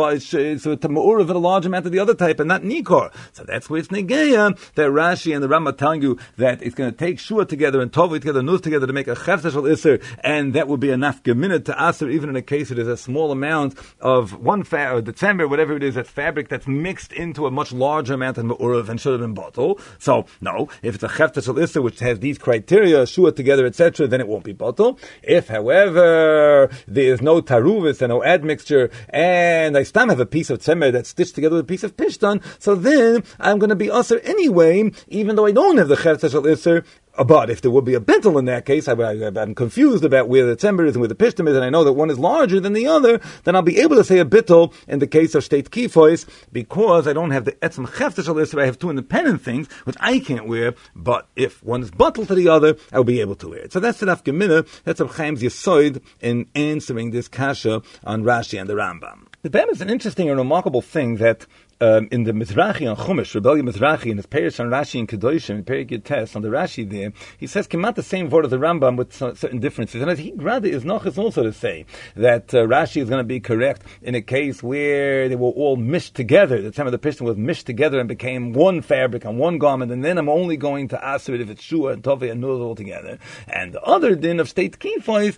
S2: tamur of a large amount of the other type, and not nikor. So that's where it's negeya that Rashi and the Rambam are telling you that it's going to take shua together and tovi together, nuz together to make a chefesh alyssa, and that would be enough geminah to aser, even in a case it is a small amount of one or December, whatever it is, that fabric that's mixed into a much larger amount of me'urav and should have been bottle. So no, if it's a chefesh alyssa which has these criteria, shua together, etc., then it won't be bottle. If, however, there is no taruvis and no admixture, and I still have a piece of tzemer that's stitched together with a piece of pishtan, so then I'm going to be usher anyway, even though I don't have the chefesh alyssa. But if there would be a bintel in that case, I'm confused about where the tzember is and where the pishtim is, and I know that one is larger than the other, then I'll be able to say a bittel in the case of state kifois, because I don't have the etzem chefesh alyssa. I have two independent things, which I can't wear, but if one is bottled to the other, I'll be able to wear it. So that's the nafkamina, that's Reb Chaim's Yesoid in answering this kasha on Rashi and the Rambam. The Bam is an interesting and remarkable thing that in the Mizrahi on Chumash, Rebellion Mizrahi, in his Perish on Rashi and Kedoshim, in Perigid Test, on the Rashi there, he says, came out the same word of the Rambam with certain differences. And as he rather is Nochis also to say that Rashi is going to be correct in a case where they were all mished together. The time of the Pishtim was mished together and became one fabric and one garment, and then I'm only going to aser it if it's Shua and Tovei and Nuz all together. And the other din of state kifois,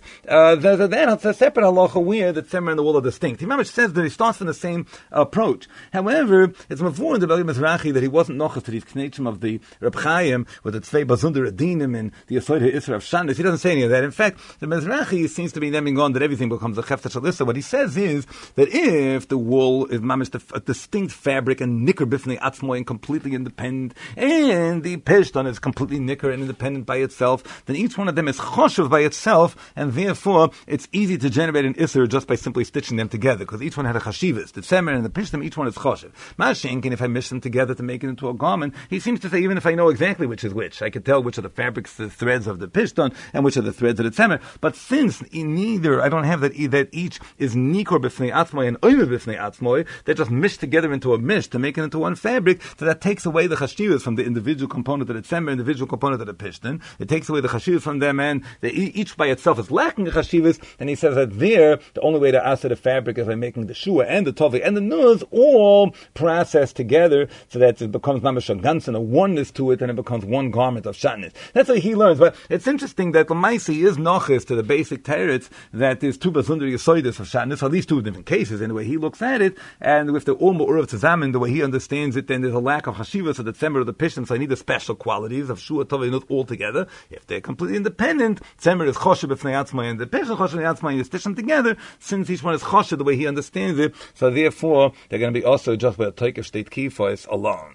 S2: it's a separate halacha where the Tzemer and the wool are distinct. He says that he starts from the same approach. However, it's mavur in the Beli Mizrahi that he wasn't nochas to these knetchim of the Reb Chaim with the Tzvei Bazunder Adinim and the Yesod HaIsra of Shandis. He doesn't say any of that. In fact, the Mizrahi seems to be naming on that everything becomes a chefesh alyssa. What he says is that if the wool is mamish a distinct fabric and nicker bifnei atzmoi and completely independent, and the pishton is completely nicker and independent by itself, then each one of them is choshev by itself, and therefore it's easy to generate an isser just by simply stitching them together, because each one had a chashivas. The tzemer and the pishton, each one is choshev. Mashenkin, if I mish them together to make it into a garment, he seems to say even if I know exactly which is which, I could tell which are the fabrics, the threads of the pishton, and which are the threads of the tzemer. But since neither, I don't have that each is nikor b'fnei atzmoi and oimer b'fnei atzmoi, they're just mished together into a mish to make it into one fabric, so that takes away the chashivas from the individual component of the tzemer, individual component of the pishton. It takes away the chashivas from them, and each by itself is lacking the chashivas, and he says that there, the only way to answer the fabric is by making the shua and the tovi and the nuz all processed together, so that it becomes mamash a ganzen, a oneness to it, and it becomes one garment of shatnez. That's what he learns. But it's interesting that Lamaisi is nochis to the basic teretz that there's two bazunder yesoidis of shatnez, or at least two different cases in the way he looks at it, and with the ulma urav tzazamin, the way he understands it, then there's a lack of hashivas of the tzemer of the pishtim, so I need the special qualities of shua tov not all together. If they're completely independent, tzemer is choshev b'fnei atzmai, and the pishtim choshev b'fnei atzmai, you stitch them together, since each one is choshev the way he understands it, so therefore they're going to be also just by a take of state kifois alone.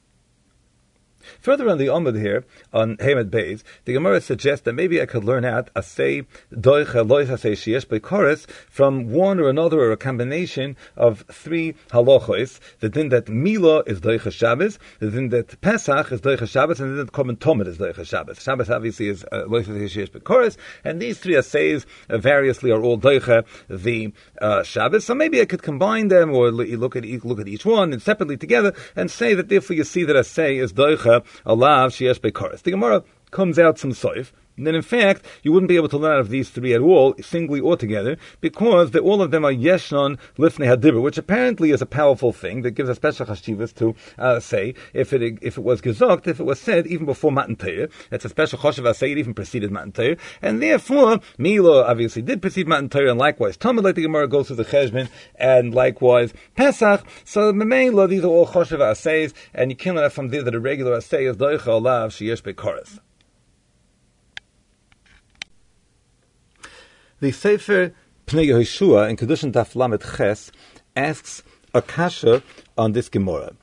S2: Further on the Omid here, on Hamed Beis, the Gemara suggests that maybe I could learn out a say, doicha lois asay shiesh bekoris, from one or another or a combination of three halachos. The din that Mila is doicha Shabbos, the din that Pesach is doicha Shabbos, and the din that Korban Tomid is doicha Shabbos. Shabbos obviously is lois asay shiesh bekoris, and these three assays variously are all doicha the Shabbos. So maybe I could combine them, or look at each one and separately together, and say that therefore you see that assay is doicha alav sheyesh bekoris. The Gemara comes out some soif, and then in fact you wouldn't be able to learn out of these three at all, singly or together, because all of them are yeshnon lifnei hadibur, which apparently is a powerful thing that gives a special chashivas to say if it was gezogt, if it was said even before Matan Torah. That's a special chashiv say it even preceded Matan Torah, and therefore Mila obviously did precede Matan Torah, and likewise Talmud, like the Gemara goes through the cheshbon, and likewise Pesach. So Memela, these are all chashiv asays, and you can learn from there that a regular asay is doicha alav sheyesh bekoris. The Sefer Pnei Yehoshua in Kedushin Daf Lamed Ches asks a kasha on this Gemara.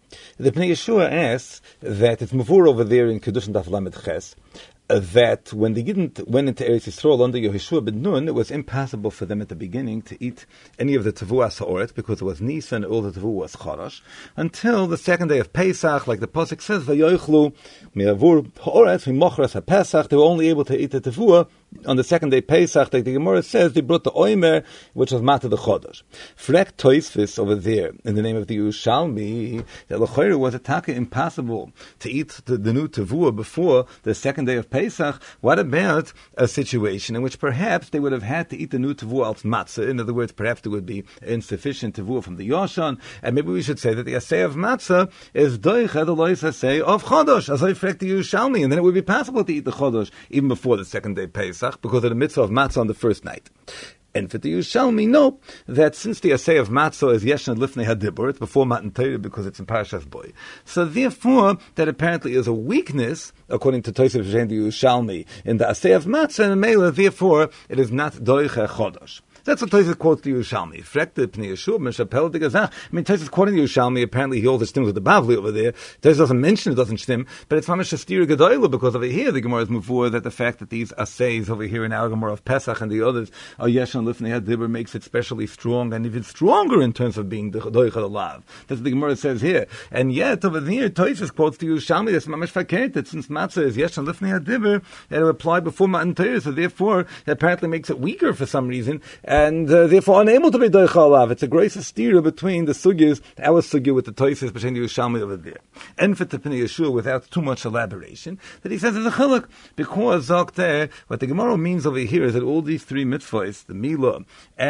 S2: The Pnei Yeshua asks that it's mavur over there in Kedushin Daf Lamed Ches, that when the Yidden went into Eretz Yisrael under Yehoshua ben Nun, it was impossible for them at the beginning to eat any of the Tevuas Ha'oret, because it was Nisan and all the Tevuah was Chodesh, until the second day of Pesach, like the Pasuk says, Vayoichlu mi'avur Ha'oret mi'mochras HaPesach, they were only able to eat the Tevuah on the second day Pesach. Like the Gemara says, they brought the Oimer, which was Mata the Chodesh. Frek Toisvis over there, in the name of the Yerushalmi, that L'choyer was a taka impossible to eat the new Tevuah before the second day of Pesach. What about a situation in which perhaps they would have had to eat the new Tevuah al matzah? In other words, perhaps there would be insufficient Tevuah from the Yoshan, and maybe we should say that the assay of matzah is doicha the lois assay of Chodesh, as I frek the Yerushalmi, and then it would be possible to eat the Chodesh even before the second day Pesach, because of the mitzvah of matzah on the first night. And for the Yerushalmi, know that since the assay of matzah is yeshan lifnei hadibur, it's before Matan Torah because it's in Parashas Boy. So therefore, that apparently is a weakness, according to Tosef and the Yerushalmi, in the assay of matzah, and Mela, therefore, it is not doicha chodosh. That's what Tosfos quotes the Yerushalmi. Frekte Pnei Yeshua Meshapel the Gazach. I mean, Tosfos quoting the Yerushalmi, apparently he holds the stems with the Bavli over there. Tosfos doesn't mention it, doesn't stem, but it's mamish Shastira Gedoyla, because over here the Gemara is muvur that the fact that these assays over here in our Gemara of Pesach and the others are Yeshan Lifnei Hadibur makes it specially strong and even stronger in terms of being the Doicha Alav. That's what the Gemara says here. And yet over here Tosfos quotes the Yerushalmi that's mamish fakert, that since matzah is Yeshan Lifnei Hadibur, that it applied before Matan Torah, so therefore it apparently makes it weaker for some reason, and therefore unable to be doicha alav. It's a great stira between the sugyas, our sugya with the Tosfos, between the Yerushalmi over there. And for the Pnei Yeshua, without too much elaboration, that he says is a chiluk, because Zokter, what the Gemara means over here is that all these three mitzvahs, the Milah,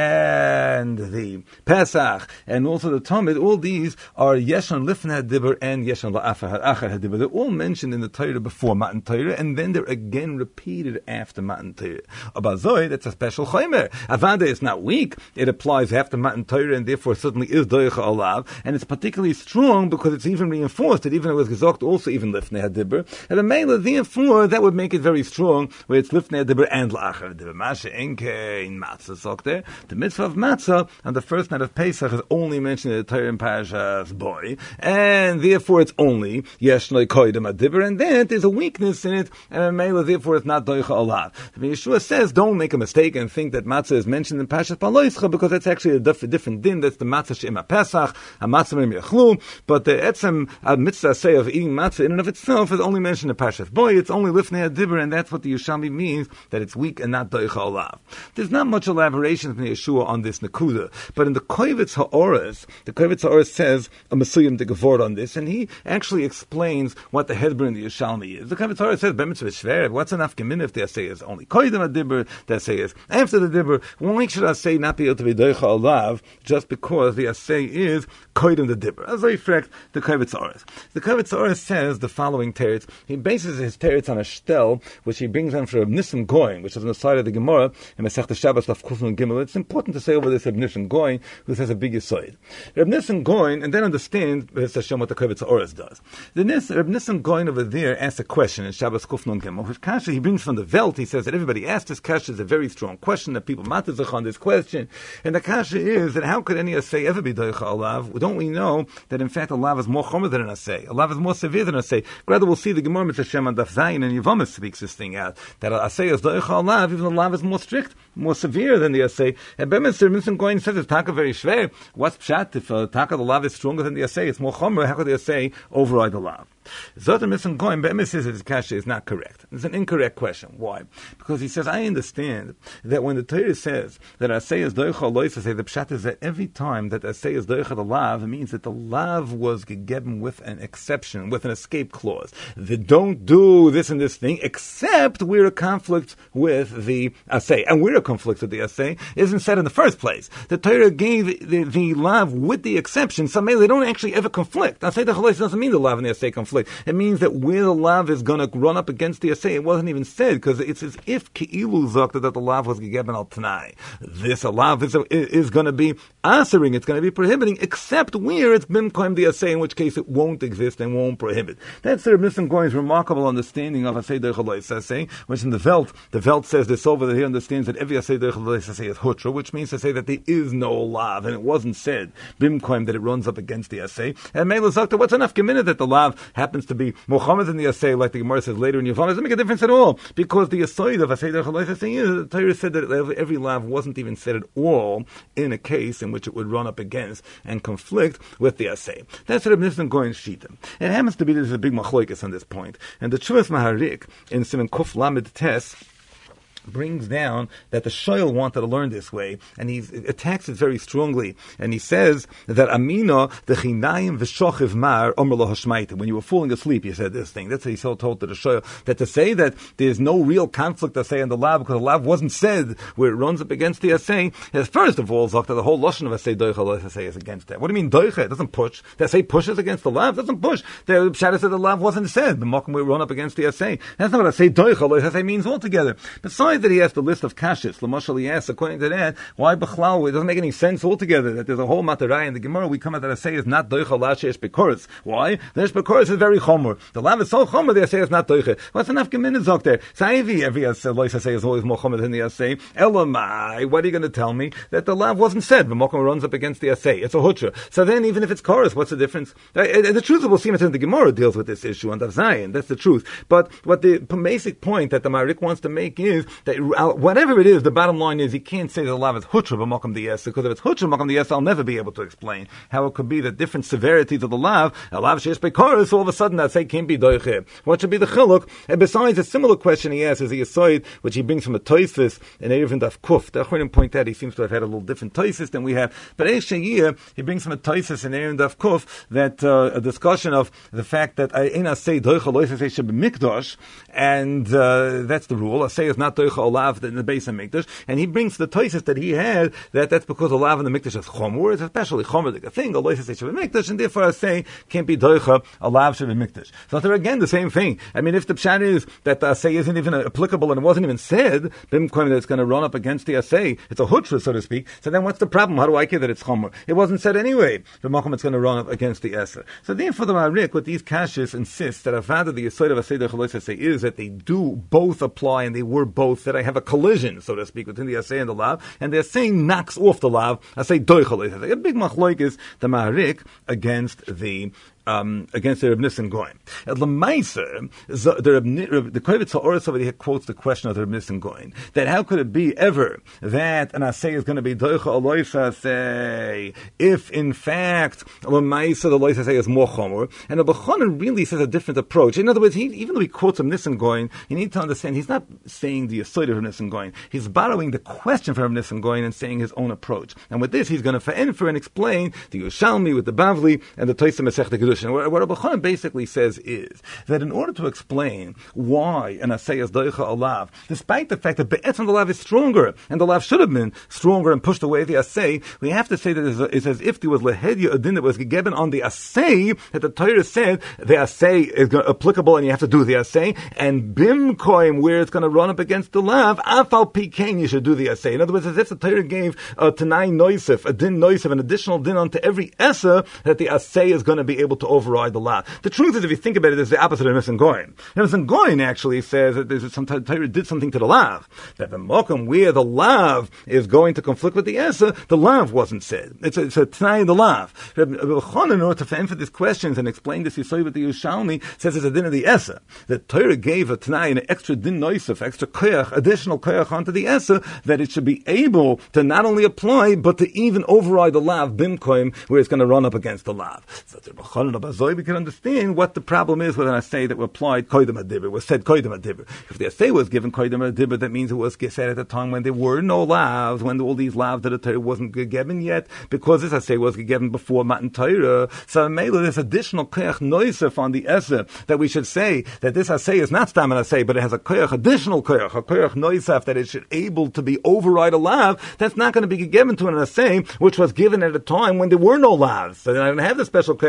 S2: and the Pesach, and also the Tamid, all these are Yeshan Lifnei Hadibur and Yeshan La'achar Hadibur. They're all mentioned in the Torah before Matan Torah, and then they're again repeated after Matan Torah. Abazoi, that's a special chaymer. Avada is not weak. It applies after Matan Torah, and therefore certainly is doicha alav, and it's particularly strong because it's even reinforced that even it was gezogt also even lifnei hadibur, and the mela therefore that would make it very strong where it's lifnei hadibur and la'achar hadibur. Masha enke in matzah zokter. The mitzvah of matzah on the first night of Pesach is only mentioned in the Torah in Parashas Boy, and therefore it's only yeshnoi koydem hadibur, and then there's a weakness in it, and mela therefore it's not doicha alav. Yeshua says don't make a mistake and think that matzah is mentioned in Parashas Paloischa, because that's actually a different din. That's the matzah she'im Pesach, a matzah me'im yachlu. But the etzem mitzvah say of eating matzah in and of itself is only mentioned in Parashas Boy. It's only lifnei hadibur, and that's what the Yerushalmi means, that it's weak and not doicha olav. There's not much elaboration from Yeshua on this nekuda, but in the Kovetz Ha'oros says a mesuyim de gevort on this, and he actually explains what the hedber in the Yerushalmi is. The Kovetz Ha'oros says b'mitzvah shver. What's enough gemin if the assay is only koydem hadibur, the assay is after the dibur? Why should I say not be able to be doicha alav just because the assay is koydem the dibur? As I frect the Kovetz Ha'oros. The Kovetz Ha'oros says the following teretz. He bases his teretz on a shtel which he brings on for Reb Nissim Goin, which is on the side of the Gemara in Masechta Shabbos Daf Kuf Nun Gimel. It's important to say over this Reb Nissim Goin, who says a big yisoid. Reb Nissim Goin, and then understand what the Kovetz Ha'oros does. Reb Nissim Goin over there asks a question in Shabbos Kuf Nun Gimel, which kasha he brings from the Welt. He says that everybody asked this kasha, is a very strong question, that people matizach on this question. And the kasha is that how could any assay ever be doicha alav? Don't we know that in fact alav is more chomer than an assay? Alav is more severe than an assay. Rather, we'll see the Gemara Mitzvah Shem and Daf Zayin and Yevamos speaks this thing out, that an assay is doicha alav, even alav is more strict, more severe than the assay. And Bemis Reb Goin says it's taka very schwer. What's pshat if taka the alav is stronger than the assay? It's more chomer. How could the assay override the alav? Zotar Missim Goin, Bemis says that his kasha is not correct. It's an incorrect question. Why? Because he says, I understand that when the Torah says that assay is doicha lois assay, the pshat is that every time that assay is doicha the lav, it means that the lav was gegeben with an exception, with an escape clause. They don't do this and this thing, except we're a conflict with the assay. And we're a conflict with the assay isn't said in the first place. The Torah gave the lav with the exception, so maybe they don't actually ever conflict. Assay the chalois doesn't mean the lav and the assay conflict. conflict. It means that where the lav is going to run up against the assay, it wasn't even said, because it's as if Ki'ilu Zakta that the lav was gegeben al Tanai. This lav is going to be answering, it's going to be prohibiting, except where it's bimkoim the assay, in which case it won't exist and won't prohibit. That's the Reb Nissen Goyen's remarkable understanding of assay doicha lois assay, which in the Welt says this over that he understands that every assay doicha lois assay is hutra, which means to say that there is no lav, and it wasn't said bimkoim that it runs up against the assay. And Mela Zakta, what's enough geminah that the lav happens to be Muhammad in the assay, like the Gemara says later in Yevamah, doesn't make a difference at all, because the aside of assay doicha lois assay is the Torah said that every lav wasn't even said at all in a case in which it would run up against and conflict with the assay. That's Reb Nissen Goyen's shita. It happens to be there's a big machlokes on this point, and the Tshuvas Maharik in Siman Kuf Lamed Tes brings down that the Shoyl wanted to learn this way, and he attacks it very strongly, and he says that Amina the Chinayim v'shochiv mar omer lo hashmaita. When you were falling asleep, you said this thing. That's what he so told to the Shoyl, that to say that there's no real conflict to say in the lav because the lav wasn't said where it runs up against the assay, is first of all Zakta, the whole lashon of assay doicha lo assay is against that. What do you mean doicha? It doesn't push. The assay pushes against the lav. It doesn't push. The Pshat said the lav wasn't said. The mokum will run up against the assay. That's not what assay doicha lo assay means altogether. Besides that, he has the list of kashis. L'mashal, he asks, according to that, why b'chlal? It doesn't make any sense altogether that there's a whole matarai in the Gemara. We come out that assay is not doicha lashesh bekoros. Why? The bekoros is very chomer. The lav is so chomer, the assay is not doicha. What's enough geminah zok there? Saivi, every lois assay is always more chomer than the assay. Elamai, what are you going to tell me? That the lav wasn't said. The mokum runs up against the assay. It's a hutra. So then, even if it's chorus, what's the difference? The truth we'll see in the Gemara deals with this issue on Daf Zayin. That's the truth. But what the basic point that the Marik wants to make is that whatever it is, the bottom line is you can't say that the lav is hutra b'makom d'yes, because if it's hutra b'makom d'yes, I'll never be able to explain how it could be the different severities of the lav. A lav sheyesh bekoros, all of a sudden that say can't be doiche. What should be the chiluk? And besides, a similar question he asks is the aside which he brings from a Tosfos in Erevin Daf Kuf. The Achronim point out he seems to have had a little different Tosfos than we have, but Eishayir he brings from a Tosfos in Erevin Daf Kuf that a discussion of the fact that I say doicha lois say should be mikdash, and that's the rule. I say is not doicha olav in the base of mikdash, and he brings the Tosfos that he had that's because olav in the mikdash is chomer, it's especially chomer like a thing. A lois say should be mikdash, and therefore I say can't be doicha olav should be mikdash. So there again the same thing. I mean, if the pshat is that the assay isn't even applicable and it wasn't even said, that it's going to run up against the assay, it's a hutra, so to speak. So then what's the problem? How do I care that it's chomer? It wasn't said anyway. The makom it's going to run up against the assay. So therefore the Marik with these kashis insists that Avada the Yesod of Asay Doicha say is that they do both apply and they were both, that I have a collision, so to speak, between the Asay and the Lav, and the Asay knocks off the Lav. Asay Doicha. A big machloik is the Marik against the Reb Nissen Goyen. At Lemaisa, the Kovetz Ha'oretz over here quotes the question of the Reb Nissen Goyen, that how could it be ever that an assay is going to be doicha aloisa assay if in fact Lemaisa the loisa assay is more chomer, and the Bechonin really says a different approach. In other words, even though he quotes Reb Nissen Goyen, you need to understand he's not saying the aside of Reb Nissen Goyen. He's borrowing the question from Reb Nissen Goyen and saying his own approach. And with this, he's going to fa'infer and explain the Yerushalmi with the Bavli and the Tosfos Masechta Kedushin. And what Rabbi Chanan basically says is that in order to explain why an assay is doicha alav, despite the fact that be'etzim the lav is stronger, and the lav should have been stronger and pushed away the assay, we have to say that it's as if there was lehedya adin that was given on the assay, that the Torah said the assay is applicable and you have to do the assay, and bimkoim, where it's going to run up against the lav, afal pikein, you should do the assay. In other words, as if the Torah gave tanai noisif, a din noisif, an additional din onto every essa, that the assay is going to be able to override the lav. The truth is, if you think about it, it's the opposite of Nissen Goyen. Nissen Goyen actually says that there's sometimes Torah did something to the lav, that the mokum where the lav is going to conflict with the essa, the lav wasn't said. It's a t'nai in the lav. Rabbi Chanan, in order to answer these questions and explain this Yisoi with the Yerushalmi, says it's a din of the essa. The Torah gave a t'nai, an extra din noisef, extra koyach, additional koyach onto the essa, that it should be able to not only apply, but to even override the lav, bimkoim, where it's going to run up against the lav. So we can understand what the problem is with an assay that was applied koydem adibur, was said koydem adibur. If the assay was given koydem adibur, that means it was said at the time when there were no lavs, when all these lavs that the Torah wasn't given yet, because this assay was given before Matan Torah. So Mela, this additional koyach noisef on the essa, that we should say that this assay is not stam an assay, but it has a koyach, additional koyach, a koyach noisef, that it should able to be override a lav, that's not going to be given to an assay which was given at a time when there were no lavs. So I don't have the special koyach noisef.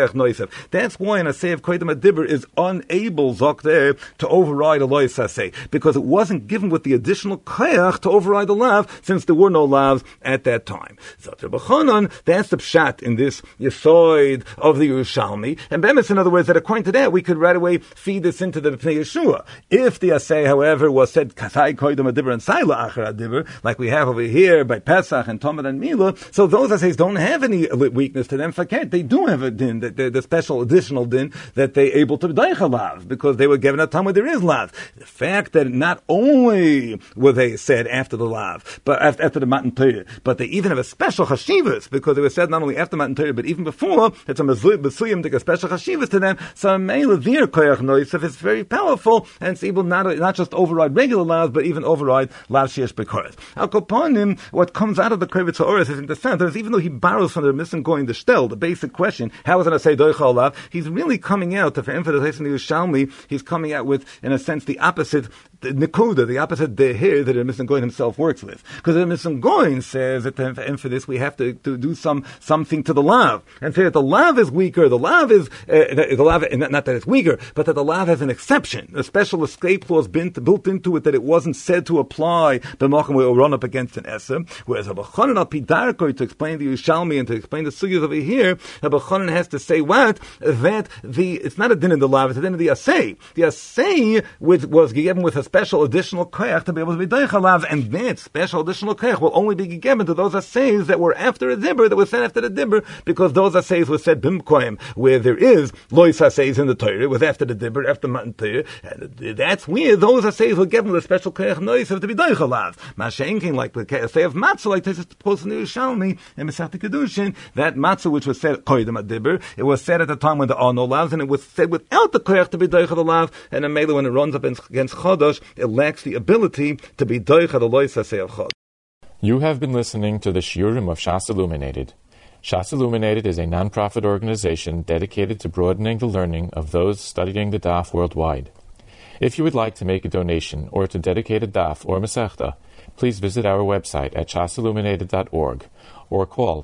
S2: That's why an asay of koydem adibur is unable, zok there, to override a lois asay, because it wasn't given with the additional koyach to override the lav, since there were no lavs at that time. Zoter b'chanan, that's the pshat in this yesoid of the Yerushalmi, and bemis, in other words, that according to that, we could right away feed this into the Pnei Yeshua. If the asay, however, was said kasai koydem adibur and saila achar adibur, like we have over here by Pesach and Tomad and Mila, so those asays don't have any weakness to them. Faket, they do have a din, the special additional din that they able to daicha lav, because they were given a time where there is lav. The fact that not only were they said after the lav, but after the Matan Torah, but they even have a special chashivas, because they were said not only after Matan Torah, but even before. It's a mesuyim to a special chashivas to them. So Mela their koyach noisef is very powerful, and it's able not just override regular lavs, but even override lav sheish bekoras. Al kopanim, what comes out of the Krevitz Ha'oros is in the sense that even though he borrows from the missing going the shtel, the basic question, how is it to say doicha lav? He's really coming out to emphasize in the Yerushalmi. He's coming out with, in a sense, the opposite nekuda, the opposite dehir that the missing going himself works with. Because the missing going says that for this we have to do something to the lav, and say that the lav is weaker. The lav is the lav, not that it's weaker, but that the lav has an exception, a special escape clause built into it, that it wasn't said to apply the macham will run up against an eser. Whereas Rabbi Chanan al Pidarko, to explain the Yerushalmi and to explain the sugyas over here, Rabbi Chanan has to say what? That it's not a din in the lav, it's a din in the asay. The asay was given with a special additional koyach to be able to be daicha lav, and that special additional koyach will only be given to those asays that were after a dibber, that was said after the dibber, because those asays were said bimkoim, where there is lois asays in the Torah, it was after the dibber, after Matan Torah, and that's where those asays were given with a special koyach nois to be daicha lav. Mashenkin, like the asay of matzah, like this is supposed to be Yerushalmi and Masechta Kedushin, that matzah which was said koydem adibber, it was said at the time when there are no lavs, and it was said without the koyach to be daicha the lav, and then when it runs up against chodosh, it lacks the ability to be daicha the lois asay of chod.
S1: You have been listening to the Shiurim of Shas Illuminated. Shas Illuminated is a non-profit organization dedicated to broadening the learning of those studying the daf worldwide. If you would like to make a donation or to dedicate a daf or masechta, please visit our website at shasilluminated.org or call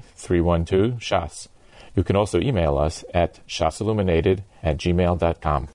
S1: 203-312-SHAS. You can also email us at shasilluminated@gmail.com.